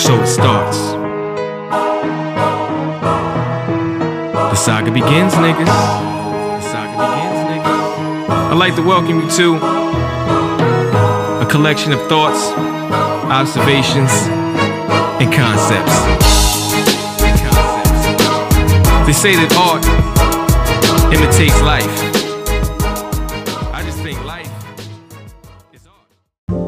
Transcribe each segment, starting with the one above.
so it starts. The saga begins, niggas. The saga begins, niggas. I'd like to welcome you to a collection of thoughts, observations, and concepts. They say that art imitates life. I just think life is art.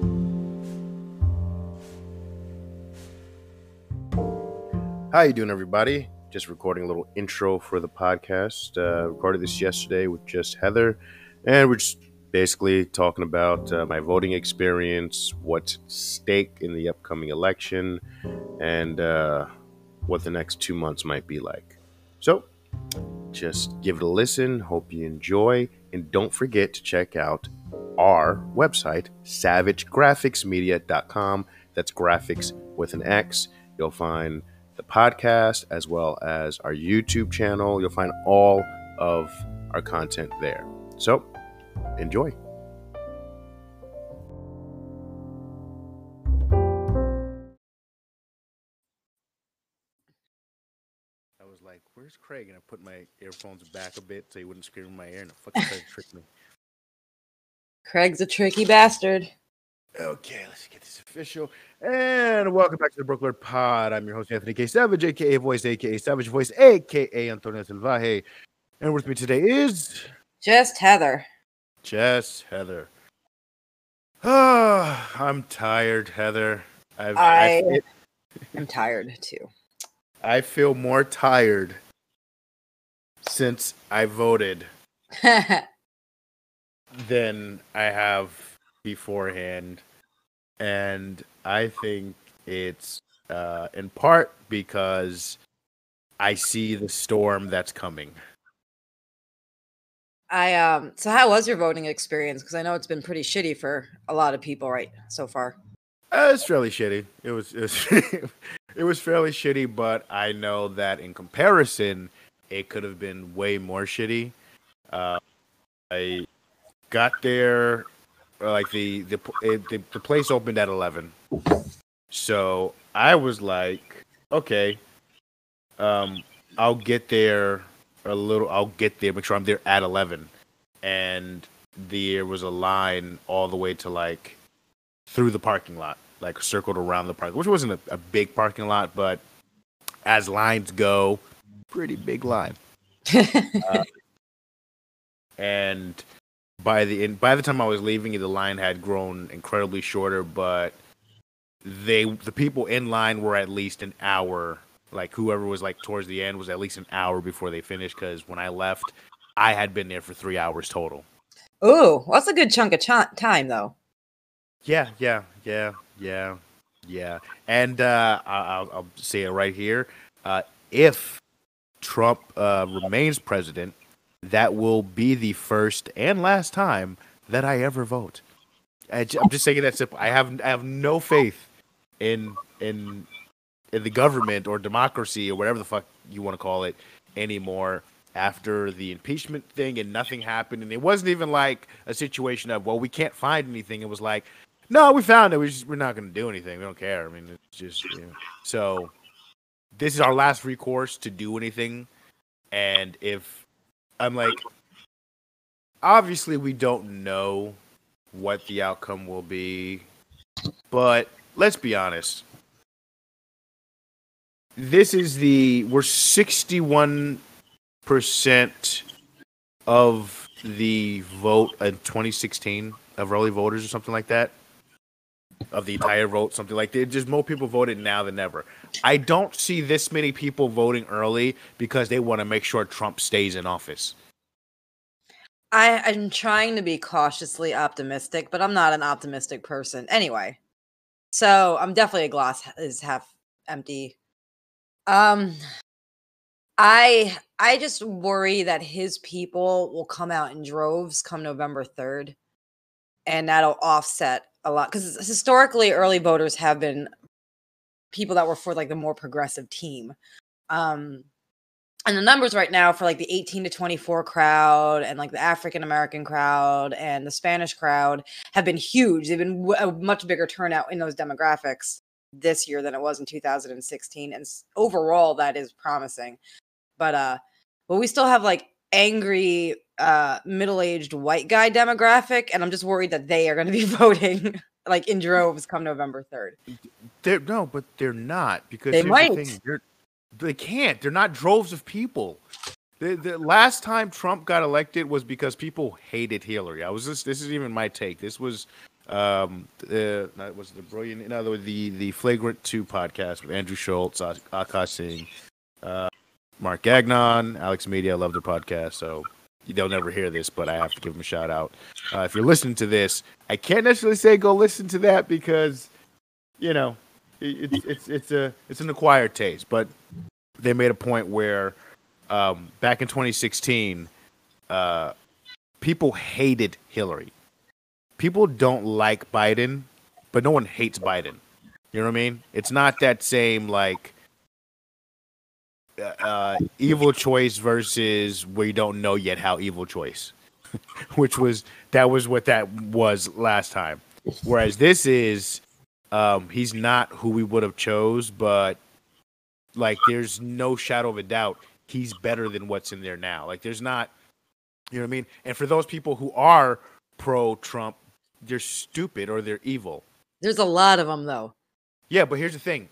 How you doing, everybody? Just recording a little intro for the podcast. Recorded this yesterday with just Heather, and we're just basically talking about my voting experience, what's at stake in the upcoming election, and what the next 2 months might be like. So, just give it a listen. Hope you enjoy, and don't forget to check out our website, savagegraphicsmedia.com. That's graphics with an X. You'll find the podcast as well as our YouTube channel. You'll find all of our content there. So, enjoy. I was like, where's Craig? And I put my earphones back a bit so he wouldn't scream in my ear and fucking try to trick me. Craig's a tricky bastard. Okay, let's get this official. And welcome back to the Brooklyn Pod. I'm your host, Anthony K. Savage, a.k.a. Voice, a.k.a. Savage Voice, a.k.a. Antonio Salvaje. And with me today is... Just Heather. Heather. I'm tired, Heather. I'm tired, too. I feel more tired since I voted than I have beforehand. And I think it's in part because I see the storm that's coming. So how was your voting experience? Because I know it's been pretty shitty for a lot of people so far. It's fairly shitty. It was it was fairly shitty, but I know that in comparison, it could have been way more shitty. I got there, like the place opened at 11, so I was like, okay, I'll get there make sure I'm there at 11, and there was a line all the way to like through the parking lot, like circled around the park, which wasn't a big parking lot, but as lines go, pretty big line. And by the time I was leaving, the line had grown incredibly shorter, but the people in line were at least an hour. Like whoever was like towards the end was at least an hour before they finished, because when I left, I had been there for 3 hours total. Ooh, that's a good chunk of time, though. Yeah. And I'll say it right here. If Trump remains president, that will be the first and last time that I ever vote. I'm just saying that simple. I have no faith in the government or democracy or whatever the fuck you want to call it anymore after the impeachment thing, and nothing happened. And it wasn't even like a situation of, well, we can't find anything. It was like, no, we found it. We're not going to do anything. We don't care. I mean, it's just, So this is our last recourse to do anything. And if I'm like, obviously we don't know what the outcome will be, but let's be honest. We're 61% of the vote in 2016 of early voters or something like that. Of the entire vote, something like that. Just more people voted now than ever. I don't see this many people voting early because they want to make sure Trump stays in office. I'm trying to be cautiously optimistic, but I'm not an optimistic person. Anyway, so I'm definitely a glass is half empty. I just worry that his people will come out in droves come November 3rd, and that'll offset a lot, because historically early voters have been people that were for like the more progressive team. And the numbers right now for like the 18 to 24 crowd and like the African American crowd and the Spanish crowd have been huge. They've been a much bigger turnout in those demographics. this year than it was in 2016, and overall that is promising. But we still have like angry middle-aged white guy demographic, and I'm just worried that they are going to be voting like in droves come November 3rd. But they're not, because they here's might. the thing. They can't. They're not droves of people. The last time Trump got elected was because people hated Hillary. This is even my take. This was the Flagrant 2 podcast with Andrew Schultz, Akash Singh, Mark Gagnon, Alex Media. I love their podcast, so they'll never hear this, but I have to give them a shout out. If you're listening to this, I can't necessarily say go listen to that because, you know, it's an acquired taste. But they made a point where back in 2016, people hated Hillary. People don't like Biden, but no one hates Biden. You know what I mean? It's not that same like evil choice versus we don't know yet how evil choice, that was what that was last time. Whereas this is, he's not who we would have chose, but like there's no shadow of a doubt he's better than what's in there now. Like there's not, you know what I mean? And for those people who are pro-Trump, they're stupid or they're evil. There's a lot of them though. Yeah, but here's the thing.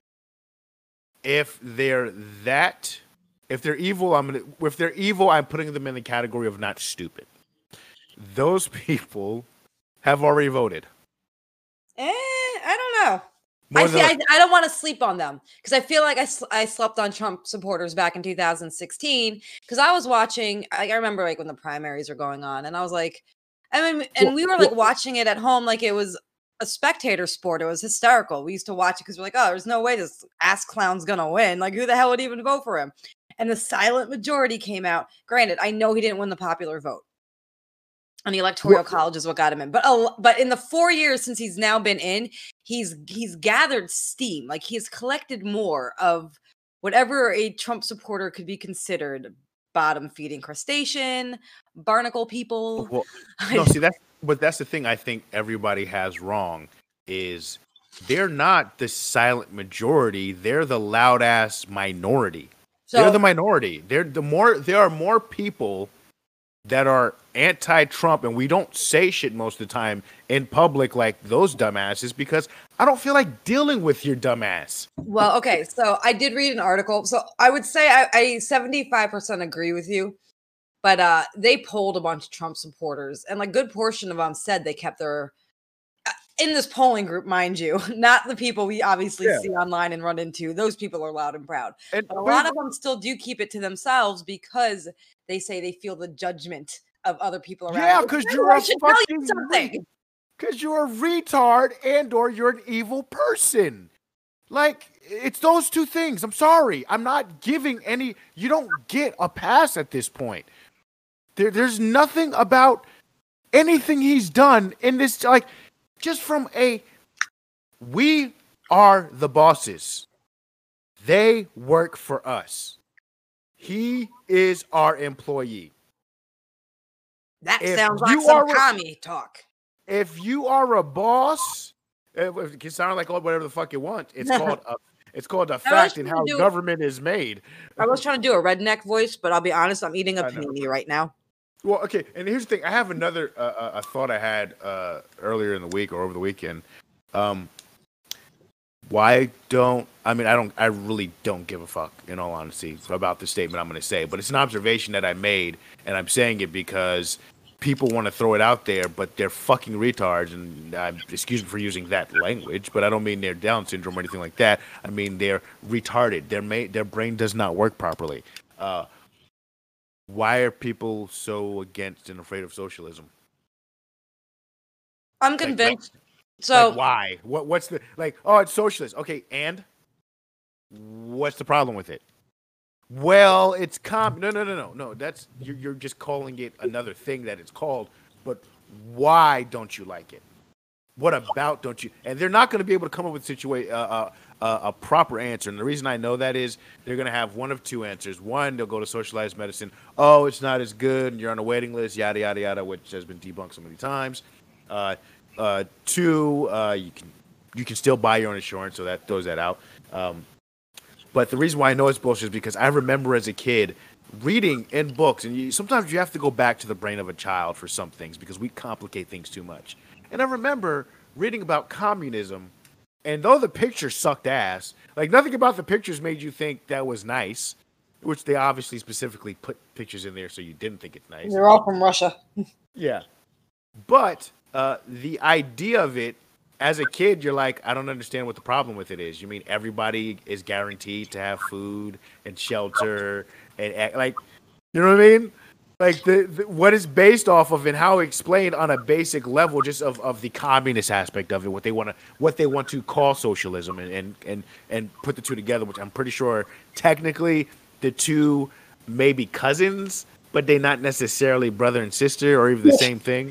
If they're evil, if they're evil, I'm putting them in the category of not stupid. Those people have already voted. I don't know. I don't want to sleep on them because I feel like I slept on Trump supporters back in 2016 because I was watching. I remember like when the primaries were going on, and I was like, we were like watching it at home like it was a spectator sport. It was hysterical. We used to watch it because we're like, oh, there's no way this ass clown's gonna win. Like, who the hell would even vote for him? And the silent majority came out. Granted, I know he didn't win the popular vote. And the electoral college is what got him in. But in the 4 years since he's now been in, he's gathered steam. Like he's collected more of whatever a Trump supporter could be considered. Bottom feeding crustacean, barnacle people. Well, no, see that's the thing I think everybody has wrong is they're not the silent majority. They're the loud ass minority. They're the minority. There are more people that are anti-Trump, and we don't say shit most of the time in public like those dumbasses because I don't feel like dealing with your dumbass. Well, okay, so I did read an article. So I would say I 75% agree with you, but they polled a bunch of Trump supporters, and like a good portion of them said they kept their in this polling group, mind you, not the people we obviously see online and run into. Those people are loud and proud. But a lot of them still do keep it to themselves because they say they feel the judgment of other people around. Yeah, because you're a fucking because you're a retard and or you're an evil person. Like, it's those two things. I'm sorry. I'm not giving any. You don't get a pass at this point. There's nothing about anything he's done in this, like, just from we are the bosses. They work for us. He is our employee. That sounds like some commie talk. If you are a boss, it can sound like whatever the fuck you want. It's called a fact in how government is made. I was trying to do a redneck voice, but I'll be honest, I'm eating a panini right now. Well, okay, and here's the thing. I have another a thought I had earlier in the week or over the weekend. I really don't give a fuck, in all honesty, about the statement I'm going to say. But it's an observation that I made, and I'm saying it because people want to throw it out there, but they're fucking retards. And excuse me for using that language, but I don't mean they're Down syndrome or anything like that. I mean they're retarded. Their brain does not work properly. Why are people so against and afraid of socialism? I'm convinced. So why? What's the oh, it's socialist. Okay, and what's the problem with it? Well, it's no. That's you're just calling it another thing that it's called. But why don't you like it? What about don't you? And they're not going to be able to come up with a proper answer. And the reason I know that is they're going to have one of two answers. One, they'll go to socialized medicine. Oh, it's not as good, and you're on a waiting list. Yada yada yada, which has been debunked so many times. Two, you can you can still buy your own insurance, so that throws that out. But the reason why I know it's bullshit is because I remember as a kid reading in books, and sometimes you have to go back to the brain of a child for some things because we complicate things too much. And I remember reading about communism, and though the pictures sucked ass, like nothing about the pictures made you think that was nice, which they obviously specifically put pictures in there so you didn't think it's nice. They're all from Russia. Yeah. But the idea of it, as a kid, you're like, I don't understand what the problem with it is. You mean everybody is guaranteed to have food and shelter and like, you know what I mean? Like the what is based off of and how explained on a basic level, just of the communist aspect of it, what they want to call socialism, and put the two together, which I'm pretty sure technically the two may be cousins, but they're not necessarily brother and sister or even the same thing.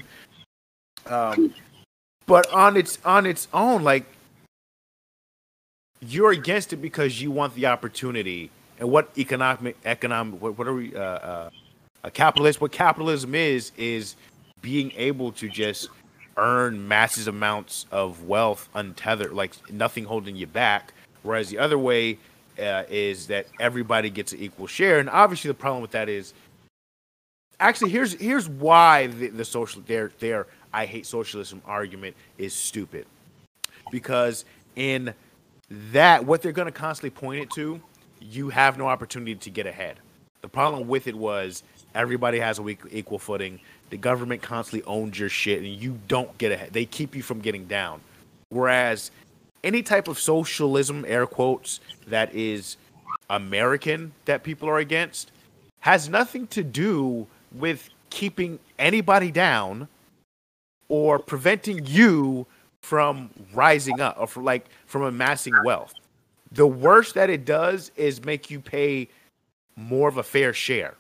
But on its own, like, you're against it because you want the opportunity. And what what are we a capitalist? What capitalism is being able to just earn massive amounts of wealth untethered, like nothing holding you back. Whereas the other way is that everybody gets an equal share. And obviously, the problem with that is actually here's why the social their I hate socialism argument is stupid, because in that what they're going to constantly point it to, you have no opportunity to get ahead. The problem with it was everybody has a equal footing. The government constantly owns your shit, and you don't get ahead. They keep you from getting down. Whereas any type of socialism, air quotes, that is American that people are against has nothing to do with keeping anybody down or preventing you from rising up or from amassing wealth. The worst that it does is make you pay more of a fair share.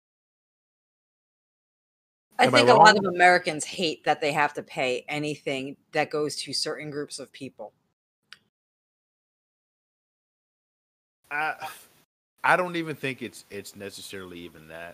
I think a lot of Americans hate that they have to pay anything that goes to certain groups of people. I don't even think it's necessarily even that.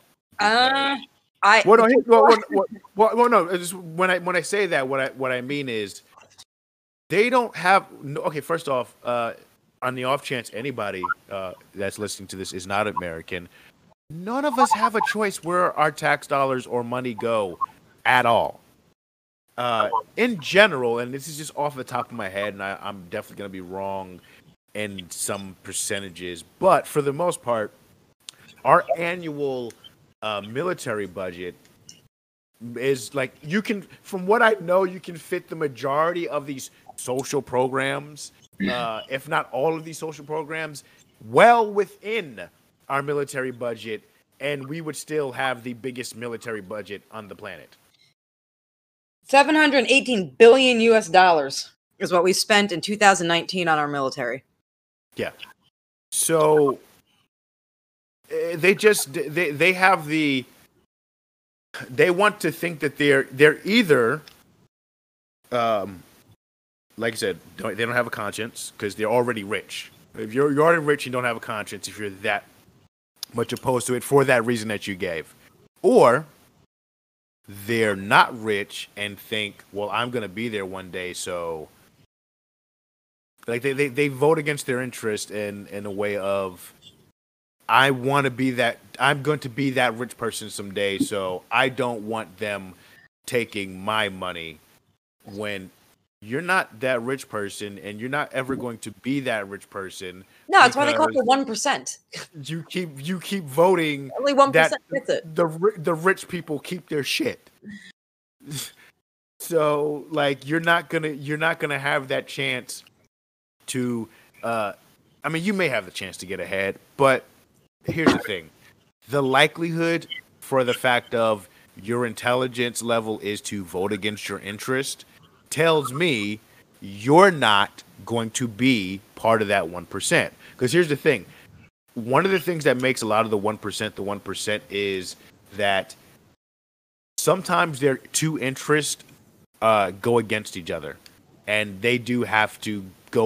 No. Just when I say that, what I mean is they don't have. Okay, first off, on the off chance anybody that's listening to this is not American, none of us have a choice where our tax dollars or money go at all. In general, and this is just off the top of my head, and I'm definitely going to be wrong in some percentages, but for the most part, our annual military budget is like, you can, from what I know, you can fit the majority of these social programs, if not all of these social programs, well within our military budget, and we would still have the biggest military budget on the planet. $718 billion US is what we spent in 2019 on our military. Yeah. So they have they want to think that they're either like I said, they don't have a conscience because they're already rich. If you're already rich, you don't have a conscience if you're that much opposed to it for that reason that you gave. Or they're not rich and think, well, I'm going to be there one day, so like they vote against their interest in a way of, I want to be that, I'm going to be that rich person someday, so I don't want them taking my money, when you're not that rich person and you're not ever going to be that rich person. No, it's why they call it the 1%. You keep voting. Only 1% gets it. The rich people keep their shit. So like you're not gonna have that chance to. I mean, you may have the chance to get ahead, but here's the thing: the likelihood for the fact of your intelligence level is to vote against your interest tells me you're not going to be part of that 1%. Because here's the thing. One of the things that makes a lot of the 1% is that sometimes their two interests go against each other. And they do have to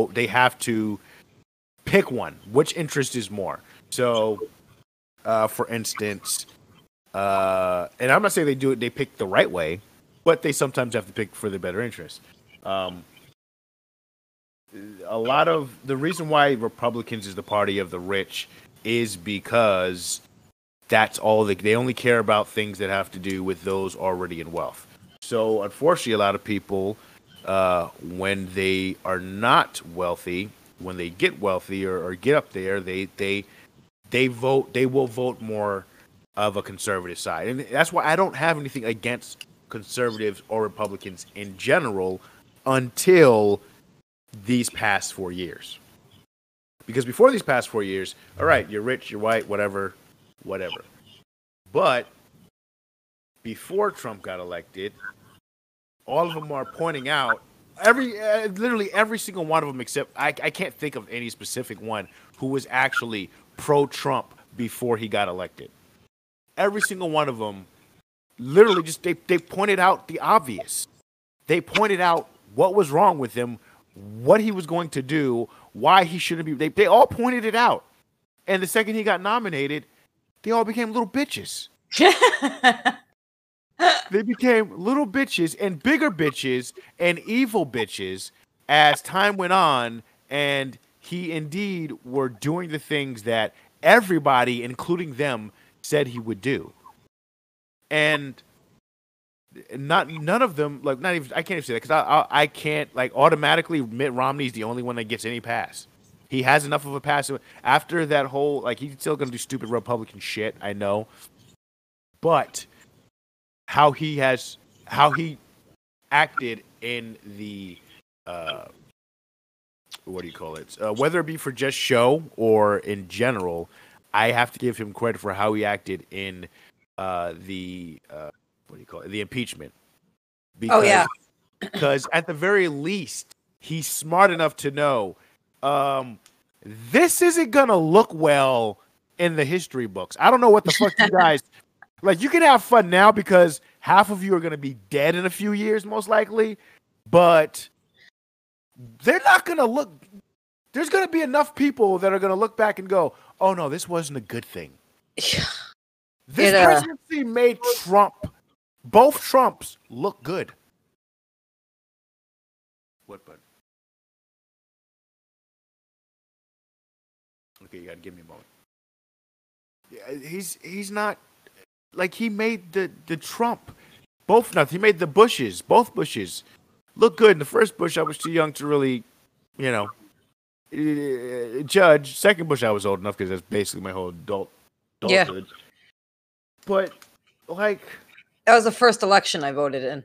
pick one. Which interest is more? So, for instance, and I'm not saying they pick the right way, but they sometimes have to pick for the better interest. a lot of the reason why Republicans is the party of the rich is because that's all they only care about things that have to do with those already in wealth. So unfortunately, a lot of people, when they are not wealthy, when they get wealthy or get up there, they will vote more of a conservative side, and that's why I don't have anything against conservatives or Republicans in general until these past 4 years. Because before these past 4 years, all right, you're rich, you're white, whatever. But before Trump got elected, all of them are pointing out literally every single one of them, except I can't think of any specific one who was actually pro-Trump before he got elected. Every single one of them, literally, just they pointed out the obvious. They pointed out what was wrong with him, what he was going to do, why he shouldn't be. They all pointed it out. And the second he got nominated, they all became little bitches. They became little bitches and bigger bitches and evil bitches as time went on, and he indeed were doing the things that everybody, including them, said he would do. And none of them, like, not even, I can't even say that because I can't, like, automatically Mitt Romney's the only one that gets any pass. He has enough of a pass. After that whole, like, he's still going to do stupid Republican shit, I know. But how he acted in the, what do you call it? Whether it be for just show or in general, I have to give him credit for how he acted in the impeachment. Because, because at the very least, he's smart enough to know this isn't gonna look well in the history books. I don't know what the fuck you guys like. You can have fun now because half of you are gonna be dead in a few years, most likely, but they're not gonna look. There's gonna be enough people that are gonna look back and go, "Oh no, this wasn't a good thing." This presidency made both Trumps look good. What button? Okay, you gotta give me a moment. Yeah, he's not like he made the Trump he made the both Bushes look good. In the first Bush, I was too young to really, judge. Second Bush, I was old enough because that's basically my whole adulthood. Yeah. But like, that was the first election I voted in.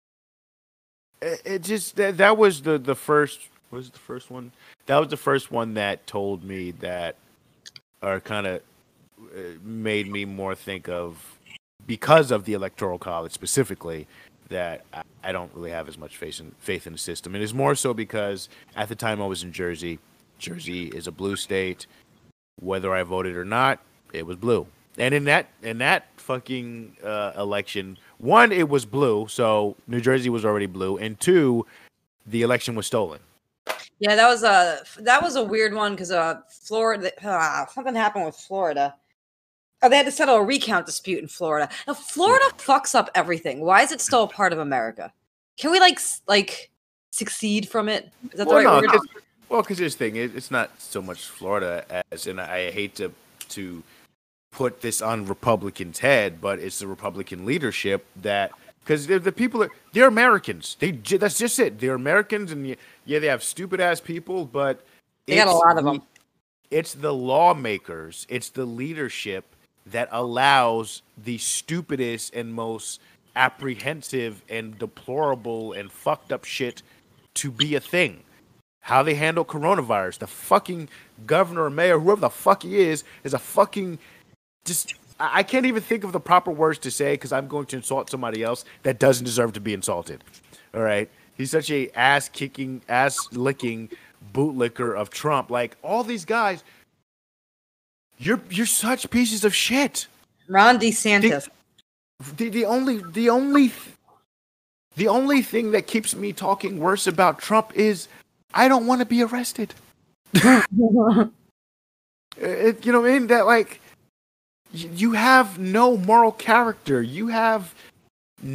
It just that was the first. What was the first one? That was the first one that told me that, or kind of made me more think of, because of the Electoral College specifically, that I don't really have as much faith in the system. And it's more so because at the time I was in Jersey. Jersey is a blue state. Whether I voted or not, it was blue. And in that fucking election, one, it was blue, so New Jersey was already blue, and two, the election was stolen. Yeah, that was a weird one because Florida, something happened with Florida. Oh, they had to settle a recount dispute in Florida. Now, Florida fucks up everything. Why is it still a part of America? Can we like succeed from it? Is that the right word? Well, because this thing, it's not so much Florida as, and I hate to put this on Republicans' head, but it's the Republican leadership that, because the people they're Americans. That's just it. They're Americans, and yeah, they have stupid ass people, but they got a lot of them. It's the lawmakers, it's the leadership that allows the stupidest and most apprehensive and deplorable and fucked up shit to be a thing. How they handle coronavirus. The fucking governor or mayor, whoever the fuck he is a fucking I can't even think of the proper words to say because I'm going to insult somebody else that doesn't deserve to be insulted. All right? He's such a ass-kicking, ass-licking bootlicker of Trump. Like, all these guys, you're such pieces of shit. Ron DeSantis. The only thing that keeps me talking worse about Trump is I don't want to be arrested. You know what I mean? That, like, you have no moral character. You have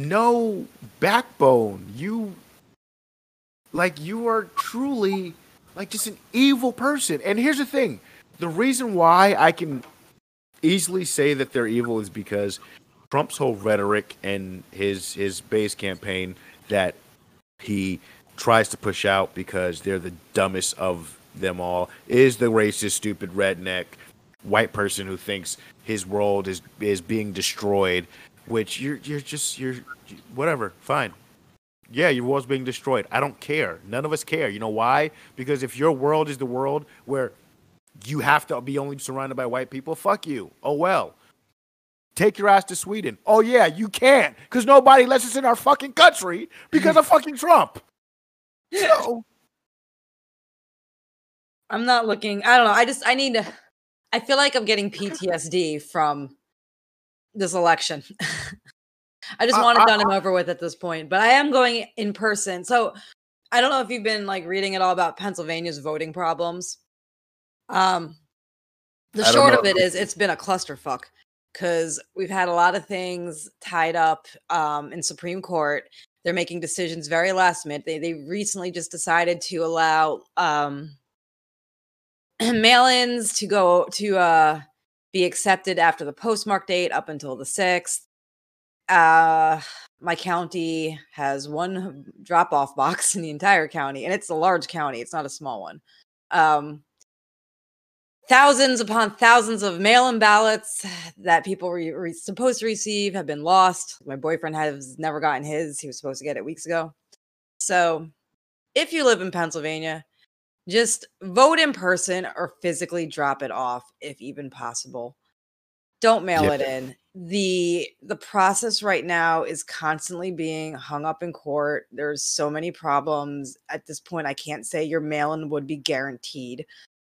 no backbone. You are truly like just an evil person. And here's the thing: the reason why I can easily say that they're evil is because Trump's whole rhetoric and his base campaign that he tries to push out because they're the dumbest of them all is the racist, stupid, redneck white person who thinks his world is being destroyed. Which you're whatever, fine. Yeah, your world's being destroyed. I don't care. None of us care. You know why? Because if your world is the world where you have to be only surrounded by white people, fuck you. Oh well. Take your ass to Sweden. Oh yeah, you can't, because nobody lets us in our fucking country because of fucking Trump. So I'm not looking. I don't know. I feel like I'm getting PTSD from this election. I just want it done and over with at this point. But I am going in person. So I don't know if you've been like reading at all about Pennsylvania's voting problems. The short of it is it's been a clusterfuck because we've had a lot of things tied up in Supreme Court. They're making decisions very last minute. They recently just decided to allow mail-ins to go to be accepted after the postmark date up until the 6th. My county has one drop-off box in the entire county, and it's a large county. It's not a small one. Thousands upon thousands of mail-in ballots that people were supposed to receive have been lost. My boyfriend has never gotten his. He was supposed to get it weeks ago. So if you live in Pennsylvania, just vote in person or physically drop it off if even possible. Don't mail it in. The process right now is constantly being hung up in court. There's so many problems. At this point, I can't say your mail-in would be guaranteed.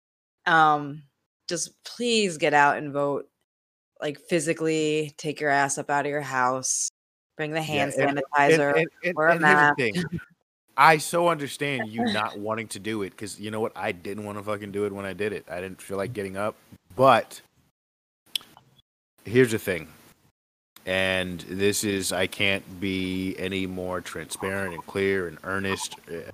Just please get out and vote. Like physically take your ass up out of your house. Bring the hand sanitizer. Wear a mask. I so understand you not wanting to do it because you know what? I didn't want to fucking do it when I did it. I didn't feel like getting up. But here's the thing. And this is, I can't be any more transparent and clear and earnest.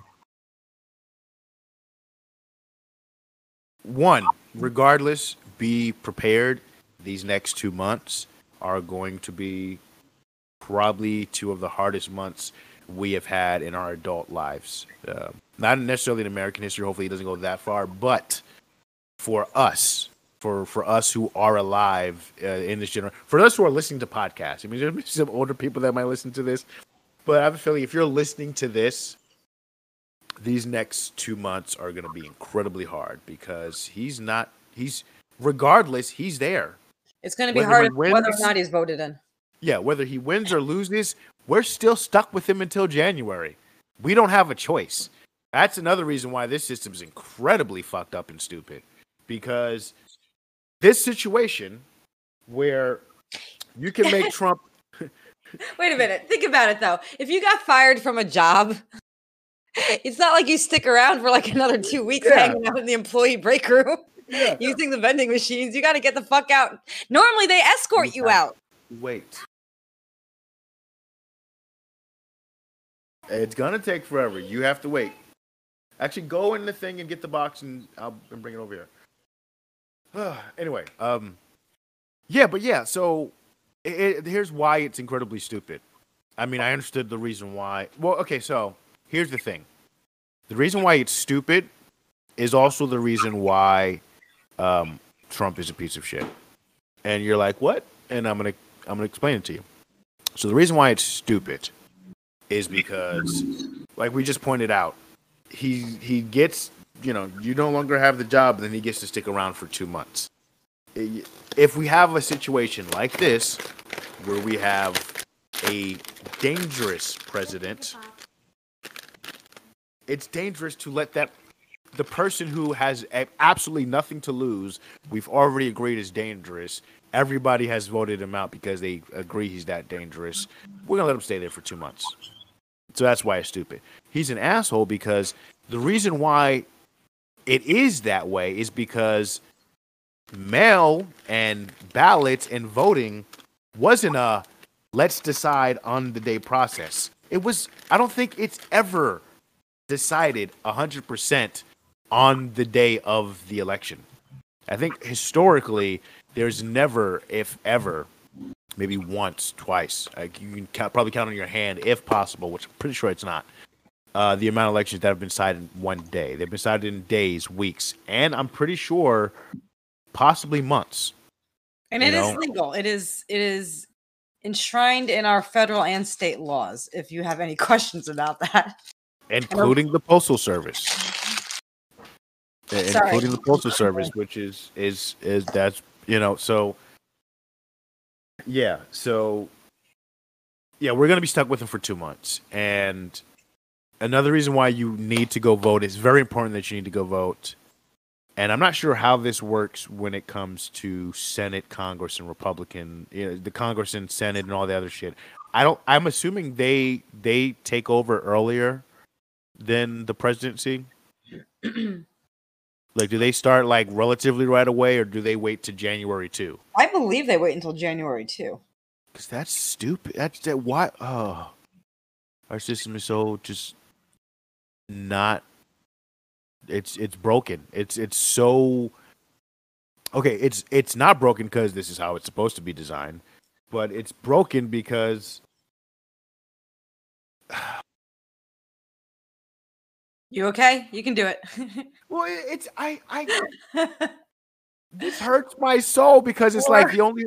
One, regardless, be prepared. These next 2 months are going to be probably two of the hardest months we have had in our adult lives. Not necessarily in American history. Hopefully it doesn't go that far. But for us, for us who are alive in this generation, for us who are listening to podcasts, I mean, there's some older people that might listen to this. But I have a feeling if you're listening to this, these next 2 months are going to be incredibly hard because regardless, he's there. It's going to be hard whether or not he's voted in. Yeah, whether he wins or loses, we're still stuck with him until January. We don't have a choice. That's another reason why this system is incredibly fucked up and stupid. Because this situation where you can make Trump... Wait a minute. Think about it, though. If you got fired from a job... It's not like you stick around for like another 2 weeks hanging out in the employee break room, using the vending machines. You got to get the fuck out. Normally, they escort you out. Wait. It's going to take forever. You have to wait. Actually, go in the thing and get the box, and I'll bring it over here. Anyway, so here's why it's incredibly stupid. I mean, I understood the reason why. Well, okay, so... Here's the thing. The reason why it's stupid is also the reason why Trump is a piece of shit. And you're like, what? And I'm gonna explain it to you. So the reason why it's stupid is because, like we just pointed out, he gets, you no longer have the job, then he gets to stick around for 2 months. If we have a situation like this, where we have a dangerous president, it's dangerous to let the person who has absolutely nothing to lose, we've already agreed is dangerous. Everybody has voted him out because they agree he's that dangerous. We're going to let him stay there for 2 months. So that's why it's stupid. He's an asshole because the reason why it is that way is because mail and ballots and voting wasn't a let's decide on the day process. It was, I don't think it's ever decided 100% on the day of the election. I think historically, there's never, if ever, maybe once, twice. Like you can probably count on your hand, if possible, which I'm pretty sure it's not. The amount of elections that have been decided in one day. They've been decided in days, weeks, and I'm pretty sure possibly months. And it is legal. It is enshrined in our federal and state laws. If you have any questions about that, including the Postal Service. Including the Postal Service, which is that's so we're gonna be stuck with them for 2 months. And another reason why you need to go vote is very important that you need to go vote. And I'm not sure how this works when it comes to Senate, Congress, and Republican, the Congress and Senate and all the other shit. I'm assuming they take over earlier than the presidency. Like, do they start like relatively right away, or do they wait to January 2? I believe they wait until January 2. Because that's stupid. Why? Oh, our system is so just not. It's broken. It's so okay. It's not broken because this is how it's supposed to be designed, but it's broken because. You okay? You can do it. Well, this hurts my soul because it's like the only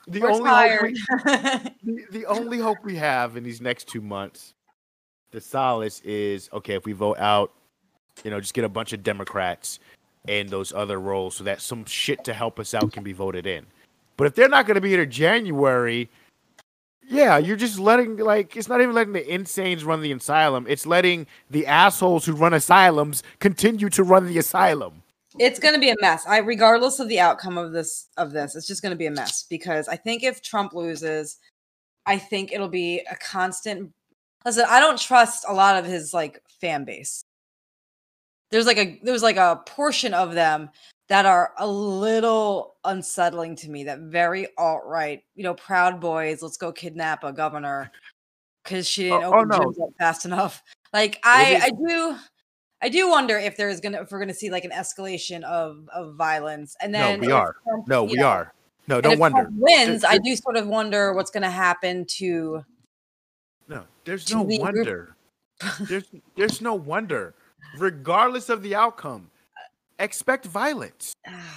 hope we have in these next 2 months, the solace is okay if we vote out, just get a bunch of Democrats in those other roles so that some shit to help us out can be voted in. But if they're not going to be here in January. Yeah, you're just letting, it's not even letting the insanes run the asylum. It's letting the assholes who run asylums continue to run the asylum. It's going to be a mess. Regardless of the outcome of this, it's just going to be a mess because I think if Trump loses, I think it'll be a constant. Listen, I don't trust a lot of his fan base. There's a portion of them that are a little unsettling to me, that very alt-right, Proud Boys, let's go kidnap a governor because she didn't open gyms up fast enough. I do wonder if we're gonna see an escalation of violence. And then we are. No, don't wonder. Trump wins, I do sort of wonder what's gonna happen to. No, there's no wonder. There's no wonder. Regardless of the outcome. Expect violence.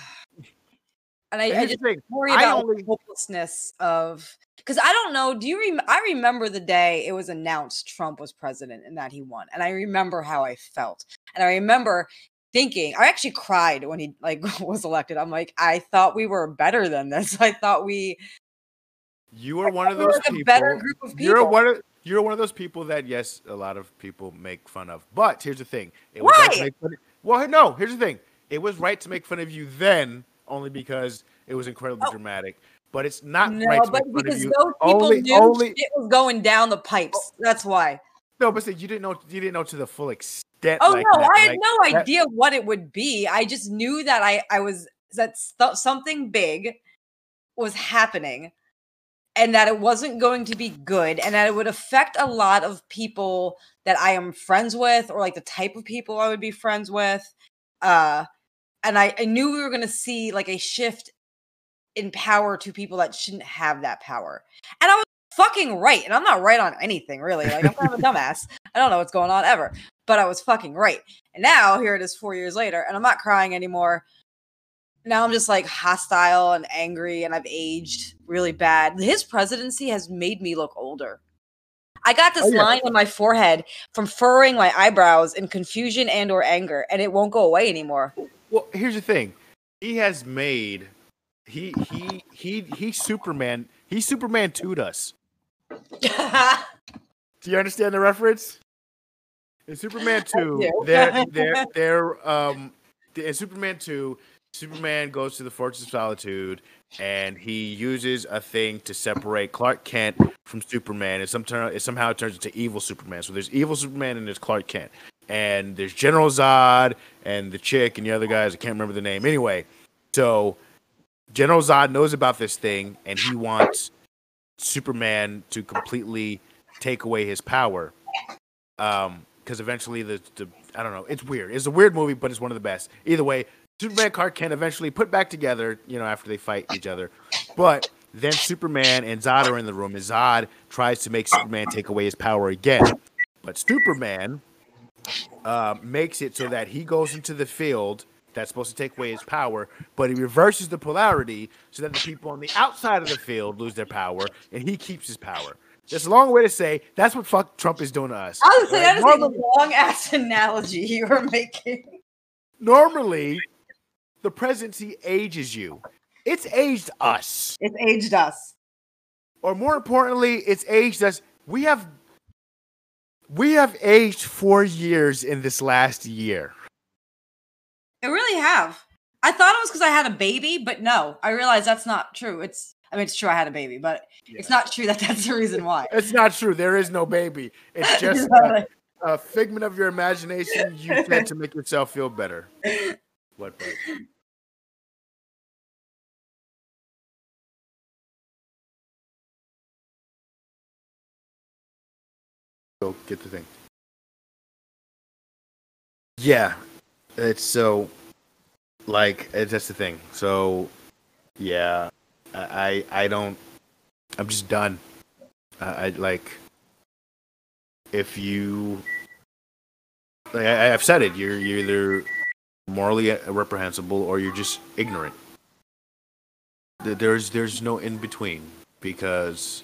And I just worry about the hopelessness of, because I don't know. I remember the day it was announced Trump was president and that he won, and I remember how I felt, and I remember thinking I actually cried when he was elected. I'm like, I thought we were better than this. I thought you were one of those people. A better group of people. You're one of those people that yes, a lot of people make fun of. But here's the thing. Why? No. Here's the thing. It was right to make fun of you then, only because it was incredibly dramatic. But it's not right to make fun of you. Those people knew shit was going down the pipes. That's why. No, but you didn't know to the full extent. Oh no, I had no idea what it would be. I just knew that something big was happening, and that it wasn't going to be good, and that it would affect a lot of people that I am friends with, or the type of people I would be friends with. And I knew we were going to see a shift in power to people that shouldn't have that power. And I was fucking right. And I'm not right on anything, really. I'm kind of a dumbass. I don't know what's going on ever. But I was fucking right. And now, here it is 4 years later, and I'm not crying anymore. Now I'm just hostile and angry, and I've aged really bad. His presidency has made me look older. I got this line on my forehead from furrowing my eyebrows in confusion and or anger, and it won't go away anymore. Well, here's the thing. He has made he Superman 2'd us. Do you understand the reference? In Superman 2, in Superman 2, Superman goes to the Fortress of Solitude, and he uses a thing to separate Clark Kent from Superman, and somehow it turns into evil Superman. So there's evil Superman and there's Clark Kent. And there's General Zod and the chick and the other guys. I can't remember the name. Anyway, so General Zod knows about this thing, and he wants Superman to completely take away his power. Because because eventually the I don't know. It's weird. It's a weird movie, but it's one of the best. Either way, Superman Clark Kent eventually put back together, after they fight each other. But then Superman and Zod are in the room, and Zod tries to make Superman take away his power again. But Superman makes it so that he goes into the field that's supposed to take away his power, but he reverses the polarity so that the people on the outside of the field lose their power, and he keeps his power. That's a long way to say that's what fuck Trump is doing to us. I was saying that is a long ass analogy you were making. Normally, the presidency ages you. It's aged us. It's aged us. Or more importantly, it's aged us. We have aged 4 years in this last year. I really have. I thought it was because I had a baby, but no, I realized that's not true. It's true I had a baby, but it's not true that that's the reason why. It's not true. There is no baby. It's just a figment of your imagination you said to make yourself feel better. What? Go get the thing. Yeah, it's so that's the thing. So yeah, I don't. I'm just done. If you I've said it. You're either morally reprehensible or you're just ignorant. There's no in between because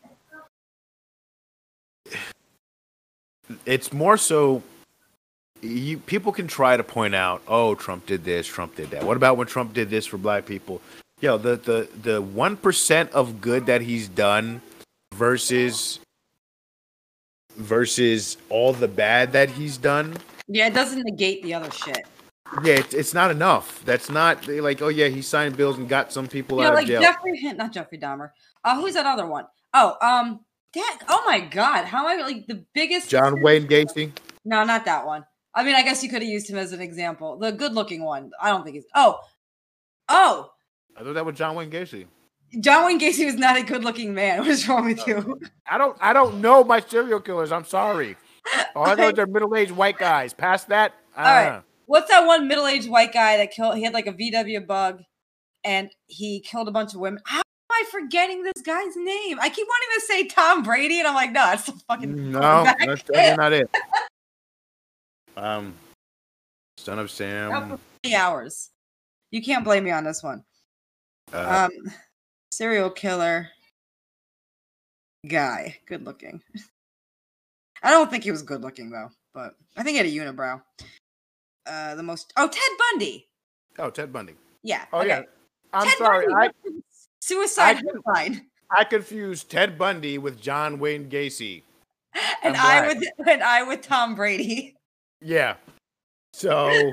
it's more so people can try to point out, oh, Trump did this, Trump did that. What about when Trump did this for black people? The 1% of good that he's done versus all the bad that he's done. Yeah, it doesn't negate the other shit. Yeah, it's not enough. That's not like, oh yeah, he signed bills and got some people out of jail. Not Jeffrey Dahmer. Who's that other one? Oh my God, how am I the biggest? John Wayne Gacy. No, not that one. I mean, I guess you could have used him as an example. The good-looking one. I don't think he's. Oh. I thought that was John Wayne Gacy. John Wayne Gacy was not a good-looking man. What's wrong with you? I don't know my serial killers. I'm sorry. All I know is they're middle-aged white guys. Past that, all right. What's that one middle-aged white guy that killed? He had like a VW bug, and he killed a bunch of women. How am I forgetting this guy's name? I keep wanting to say Tom Brady, and I'm like, no, that's the fucking. No, that's definitely not it. Son of Sam. 20 hours. You can't blame me on this one. Serial killer guy, good looking. I don't think he was good looking though, but I think he had a unibrow. Ted Bundy. Oh, Ted Bundy. Yeah. Oh, okay. yeah. I'm Ted sorry. Suicide Hotline. I confused Ted Bundy with John Wayne Gacy. And I with Tom Brady. Yeah. So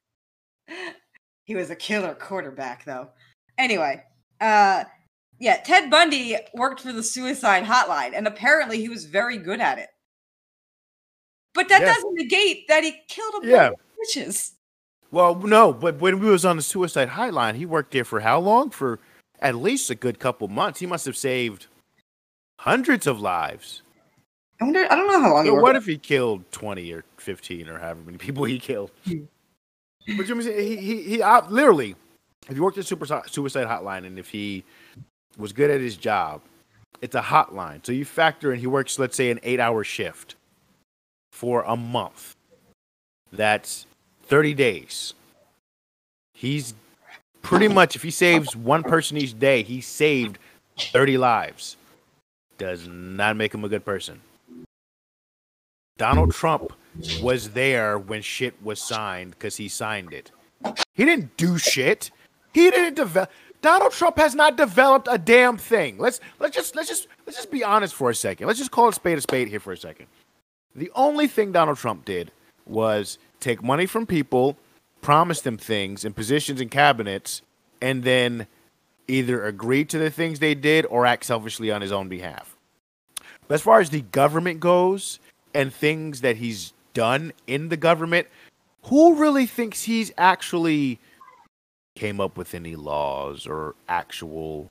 he was a killer quarterback though. Anyway, Ted Bundy worked for the suicide hotline and apparently he was very good at it. But that doesn't negate that he killed a bunch of bitches. Well, no, but when we was on the suicide hotline, he worked there for how long? For at least a good couple months. He must have saved hundreds of lives. I don't know how long. So what if he killed 20 or 15 or however many people he killed? But you know, he literally, if he worked at suicide hotline and if he was good at his job, it's a hotline. So you factor in he works, let's say, an 8-hour shift for a month. That's 30 days. He's pretty much, if he saves one person each day, he saved 30 lives. Does not make him a good person. Donald Trump was there when shit was signed because he signed it. He didn't do shit. He didn't develop. Donald Trump has not developed a damn thing. Let's just be honest for a second. Let's just call a spade here for a second. The only thing Donald Trump did was take money from people, promise them things and positions in cabinets, and then either agree to the things they did or act selfishly on his own behalf. But as far as the government goes and things that he's done in the government, who really thinks he's actually came up with any laws or actual...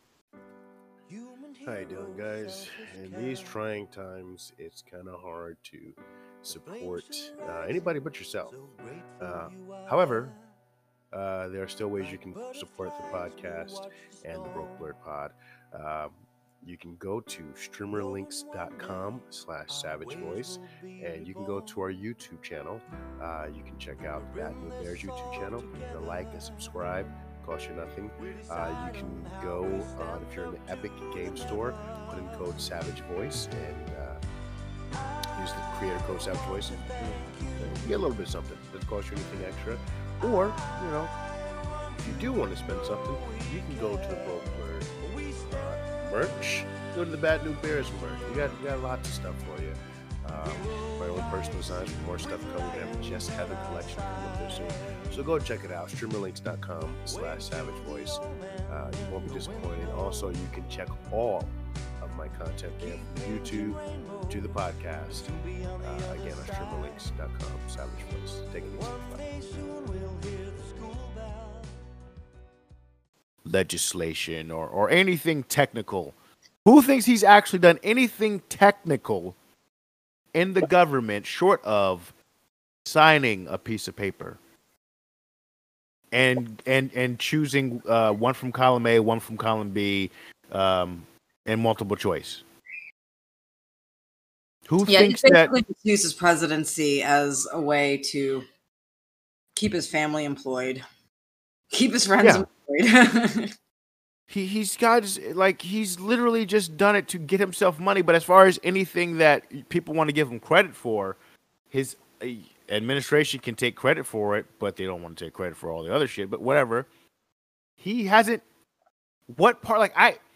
How you doing, guys? In these trying times, it's kind of hard to support anybody but yourself. However, there are still ways you can support the podcast and the Broke Blurred Pod. You can go to streamerlinks.com/Savage Voice, and you can go to our YouTube channel. You can check out Bad New Bears YouTube channel. You can like and subscribe. Cost you nothing. You can go on, if you're in the Epic Game Store, put in code Savage Voice and use the creator code Savage Voice. And, you get a little bit of something. Doesn't cost you anything extra. Or, if you do want to spend something, you can go to the Broke Blurred merch. Go to the Bad New Bears merch. We got lots of stuff for you. My own personal designs with more stuff coming. We have just had a collection coming up there soon. So go check it out. Streamerlinks.com/Savage Voice. You won't be disappointed. Also, you can check all of my content there from YouTube to the podcast. Again, on streamerlinks.com/Savage Voice. Take it easy. Bye. Legislation or anything technical. Who thinks he's actually done anything technical in the government short of signing a piece of paper and choosing one from column A, one from column B, and multiple choice? Who thinks he that basically just used his presidency as a way to keep his family employed, keep his friends employed? He's literally just done it to get himself money. But as far as anything that people want to give him credit for, his administration can take credit for it, but they don't want to take credit for all the other shit. But whatever, he hasn't. What part?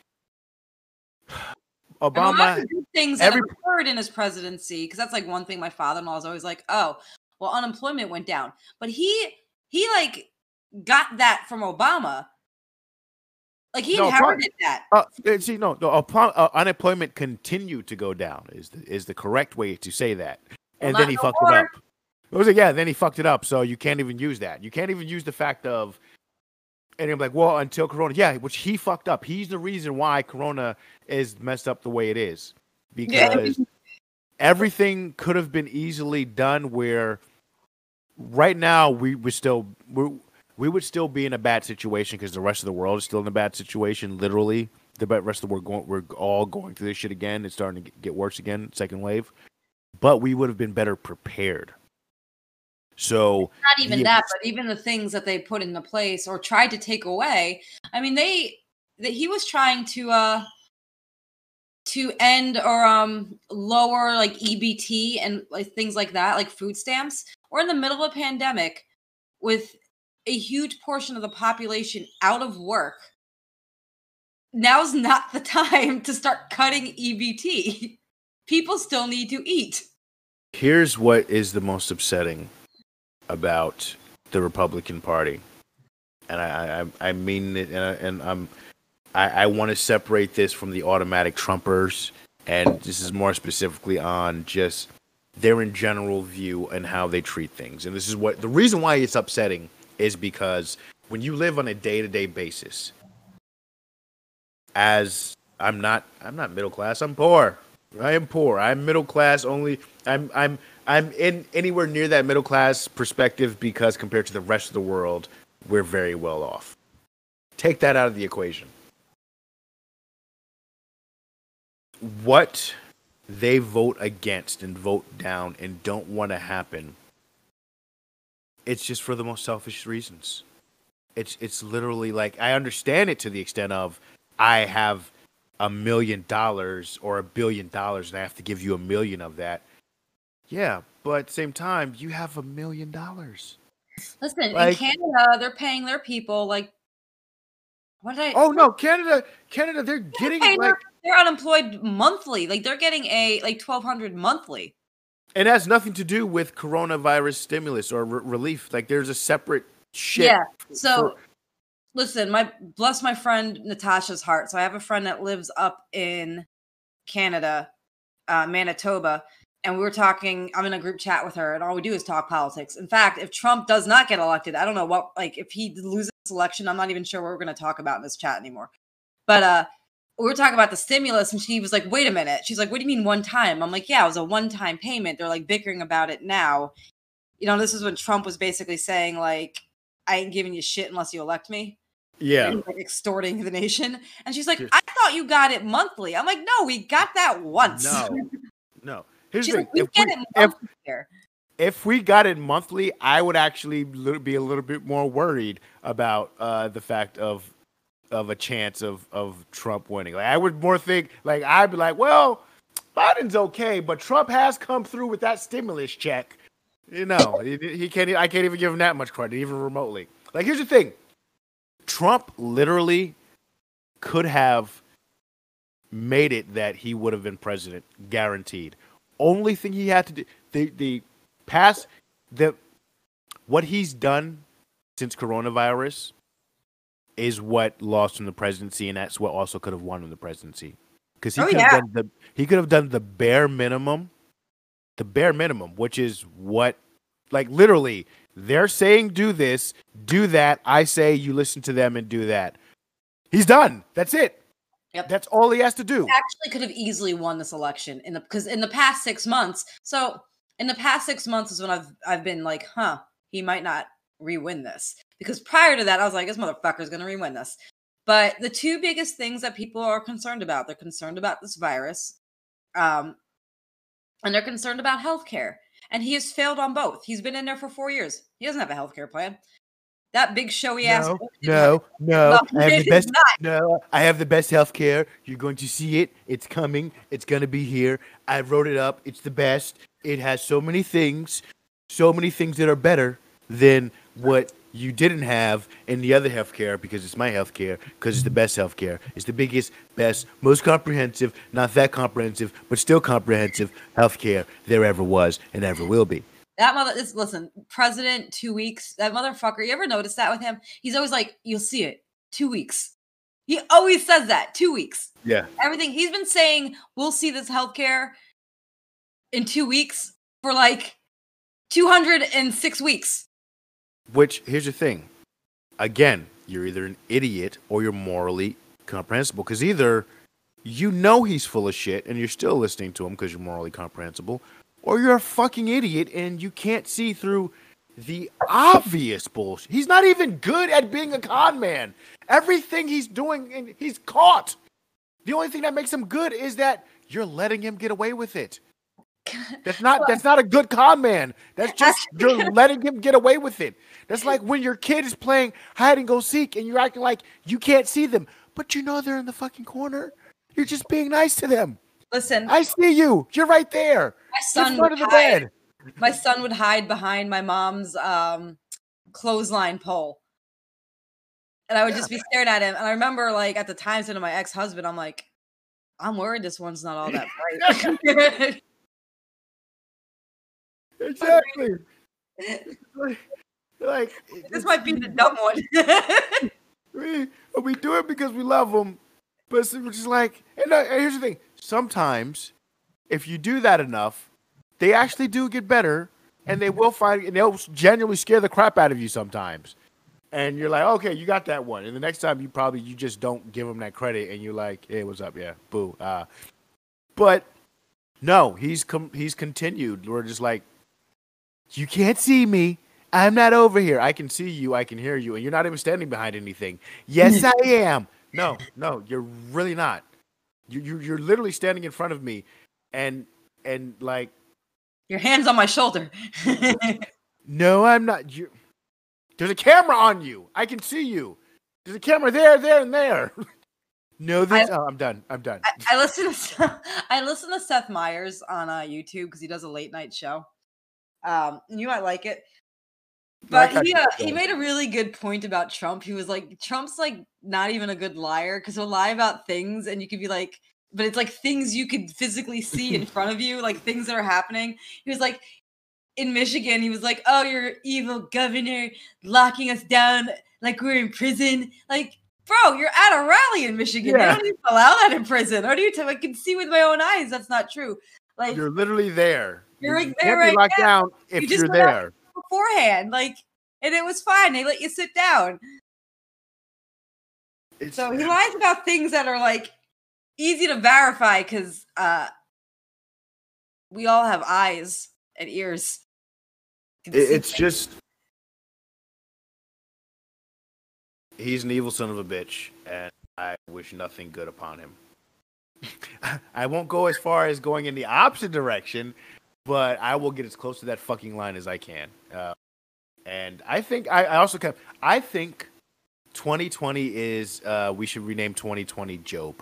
Obama. Things that I've heard in his presidency, because that's one thing my father-in-law is always like, oh, well, unemployment went down, but he got that from Obama. He inherited that. Unemployment continued to go down is the correct way to say that. And then he fucked it up. Then he fucked it up. So you can't even use that. You can't even use the fact of, and I'm like, well, until Corona. Yeah, which he fucked up. He's the reason why Corona is messed up the way it is. Because everything could have been easily done where right now we would still be in a bad situation because the rest of the world is still in a bad situation. Literally, the rest of the world we're all going through this shit again. It's starting to get worse again, second wave. But we would have been better prepared. So not even that, but even the things that they put into place or tried to take away. I mean, he was trying to end or lower EBT and things like that, like food stamps. We're in the middle of a pandemic with a huge portion of the population out of work. Now's not the time to start cutting EBT. People still need to eat. Here's what is the most upsetting about the Republican Party, and I mean it, and I want to separate this from the automatic Trumpers, and this is more specifically on just their in general view and how they treat things. And this is what the reason why it's upsetting is because when you live on a day-to-day basis, as I'm not middle class, I'm poor. I am poor. I'm middle class only. I'm in anywhere near that middle class perspective because compared to the rest of the world, we're very well off. Take that out of the equation. What they vote against and vote down and don't want to happen, it's just for the most selfish reasons. It's literally I understand it to the extent of I have $1 million or $1 billion and I have to give you $1 million of that. Yeah, but at the same time, you have $1 million. Listen, in Canada, they're paying their people what did I? Oh no, Canada, they're getting they're unemployed monthly. They're getting a $1,200 monthly. And it has nothing to do with coronavirus stimulus or relief. There's a separate shit. Yeah. So, listen, bless my friend Natasha's heart. So I have a friend that lives up in Canada, Manitoba, and we were talking. I'm in a group chat with her, and all we do is talk politics. In fact, if Trump does not get elected, I don't know what. If he loses this election, I'm not even sure what we're going to talk about in this chat anymore. But we were talking about the stimulus, and she was like, wait a minute. She's like, what do you mean one time? I'm like, yeah, it was a one-time payment. They're like bickering about it now. You know, this is when Trump was basically saying, like, I ain't giving you shit unless you elect me. Yeah. Like extorting the nation. And she's like, I thought you got it monthly. I'm like, no, we got that once. No. Here's She's the like, thing. we get it monthly here. If we got it monthly, I would actually be a little bit more worried about the fact of a chance of Trump winning. Like, I would more think, like, I'd be like, well, Biden's okay, but Trump has come through with that stimulus check. You know, he can't. I can't even give him that much credit, even remotely. Like, here's the thing: Trump literally could have made it that he would have been president, guaranteed. Only thing he had to do, what he's done since coronavirus is what lost him the presidency, and that's what also could have won him the presidency. Because he could have done the bare minimum, which is what, like, literally, they're saying do this, do that. I say you listen to them and do that. He's done. That's it. Yep. That's all he has to do. He actually could have easily won this election because in the past 6 months. So in the past 6 months is when I've been like, he might not re-win this. Because prior to that, I was like, this motherfucker's gonna re-win this. But the two biggest things that people are concerned about, they're concerned about this virus, and they're concerned about healthcare. And he has failed on both. He's been in there for 4 years. He doesn't have a healthcare plan. That big showy ass. No. I have the best. No, I have the best healthcare. You're going to see it. It's coming. It's going to be here. I wrote it up. It's the best. It has so many things that are better than what you didn't have in the other healthcare, because it's my healthcare, because it's the best healthcare. It's the biggest, best, most comprehensive, not that comprehensive, but still comprehensive healthcare there ever was and ever will be. That listen, president, 2 weeks. That motherfucker, you ever notice that with him? He's always like, you'll see it, 2 weeks. He always says that, 2 weeks. Yeah. Everything he's been saying, we'll see this healthcare in 2 weeks for like 206 weeks. Which, here's the thing. Again, you're either an idiot or you're morally comprehensible. Because either you know he's full of shit and you're still listening to him because you're morally comprehensible, or you're a fucking idiot and you can't see through the obvious bullshit. He's not even good at being a con man. Everything he's doing, he's caught. The only thing that makes him good is that you're letting him get away with it. That's not a good con man. That's just you're letting him get away with it. That's like when your kid is playing hide and go seek and you're acting like you can't see them, but you know they're in the fucking corner. You're just being nice to them. Listen, I see you. You're right there. My son would hide behind my mom's clothesline pole. And I would just be staring at him. And I remember, like, at the time saying to my ex-husband, I'm like, I'm worried this one's not all that bright. Exactly. Like this might be the dumb one. we do it because we love them, but we're just like, and here's the thing. Sometimes, if you do that enough, they actually do get better, and they will find, and they'll genuinely scare the crap out of you sometimes. And you're like, okay, you got that one. And the next time, you just don't give them that credit, and you're like, hey, what's up? Yeah, boo. But no, he's continued. We're just like, you can't see me. I'm not over here. I can see you. I can hear you. And you're not even standing behind anything. Yes, I am. No, you're really not. You're literally standing in front of me, and like, your hand's on my shoulder. No, I'm not. There's a camera on you. I can see you. There's a camera there, and there. No, I'm done. I listen to Seth Meyers on YouTube because he does a late night show. And you might like it. But he made a really good point about Trump. He was like, Trump's like not even a good liar because he'll lie about things and you could be like, but it's like things you could physically see in front of you, like things that are happening. He was like, in Michigan, he was like, oh, you're evil governor locking us down like we're in prison. Like, bro, you're at a rally in Michigan. Yeah. They don't even allow that in prison. Or do you I can see with my own eyes that's not true. Like, you're literally there. You're right there right locked down if you're there. Beforehand, like, and it was fine. They let you sit down. So he lies about things that are like easy to verify because we all have eyes and ears. It's just he's an evil son of a bitch, and I wish nothing good upon him. I won't go as far as going in the opposite direction, but I will get as close to that fucking line as I can. And I think I think 2020 is we should rename 2020 Job.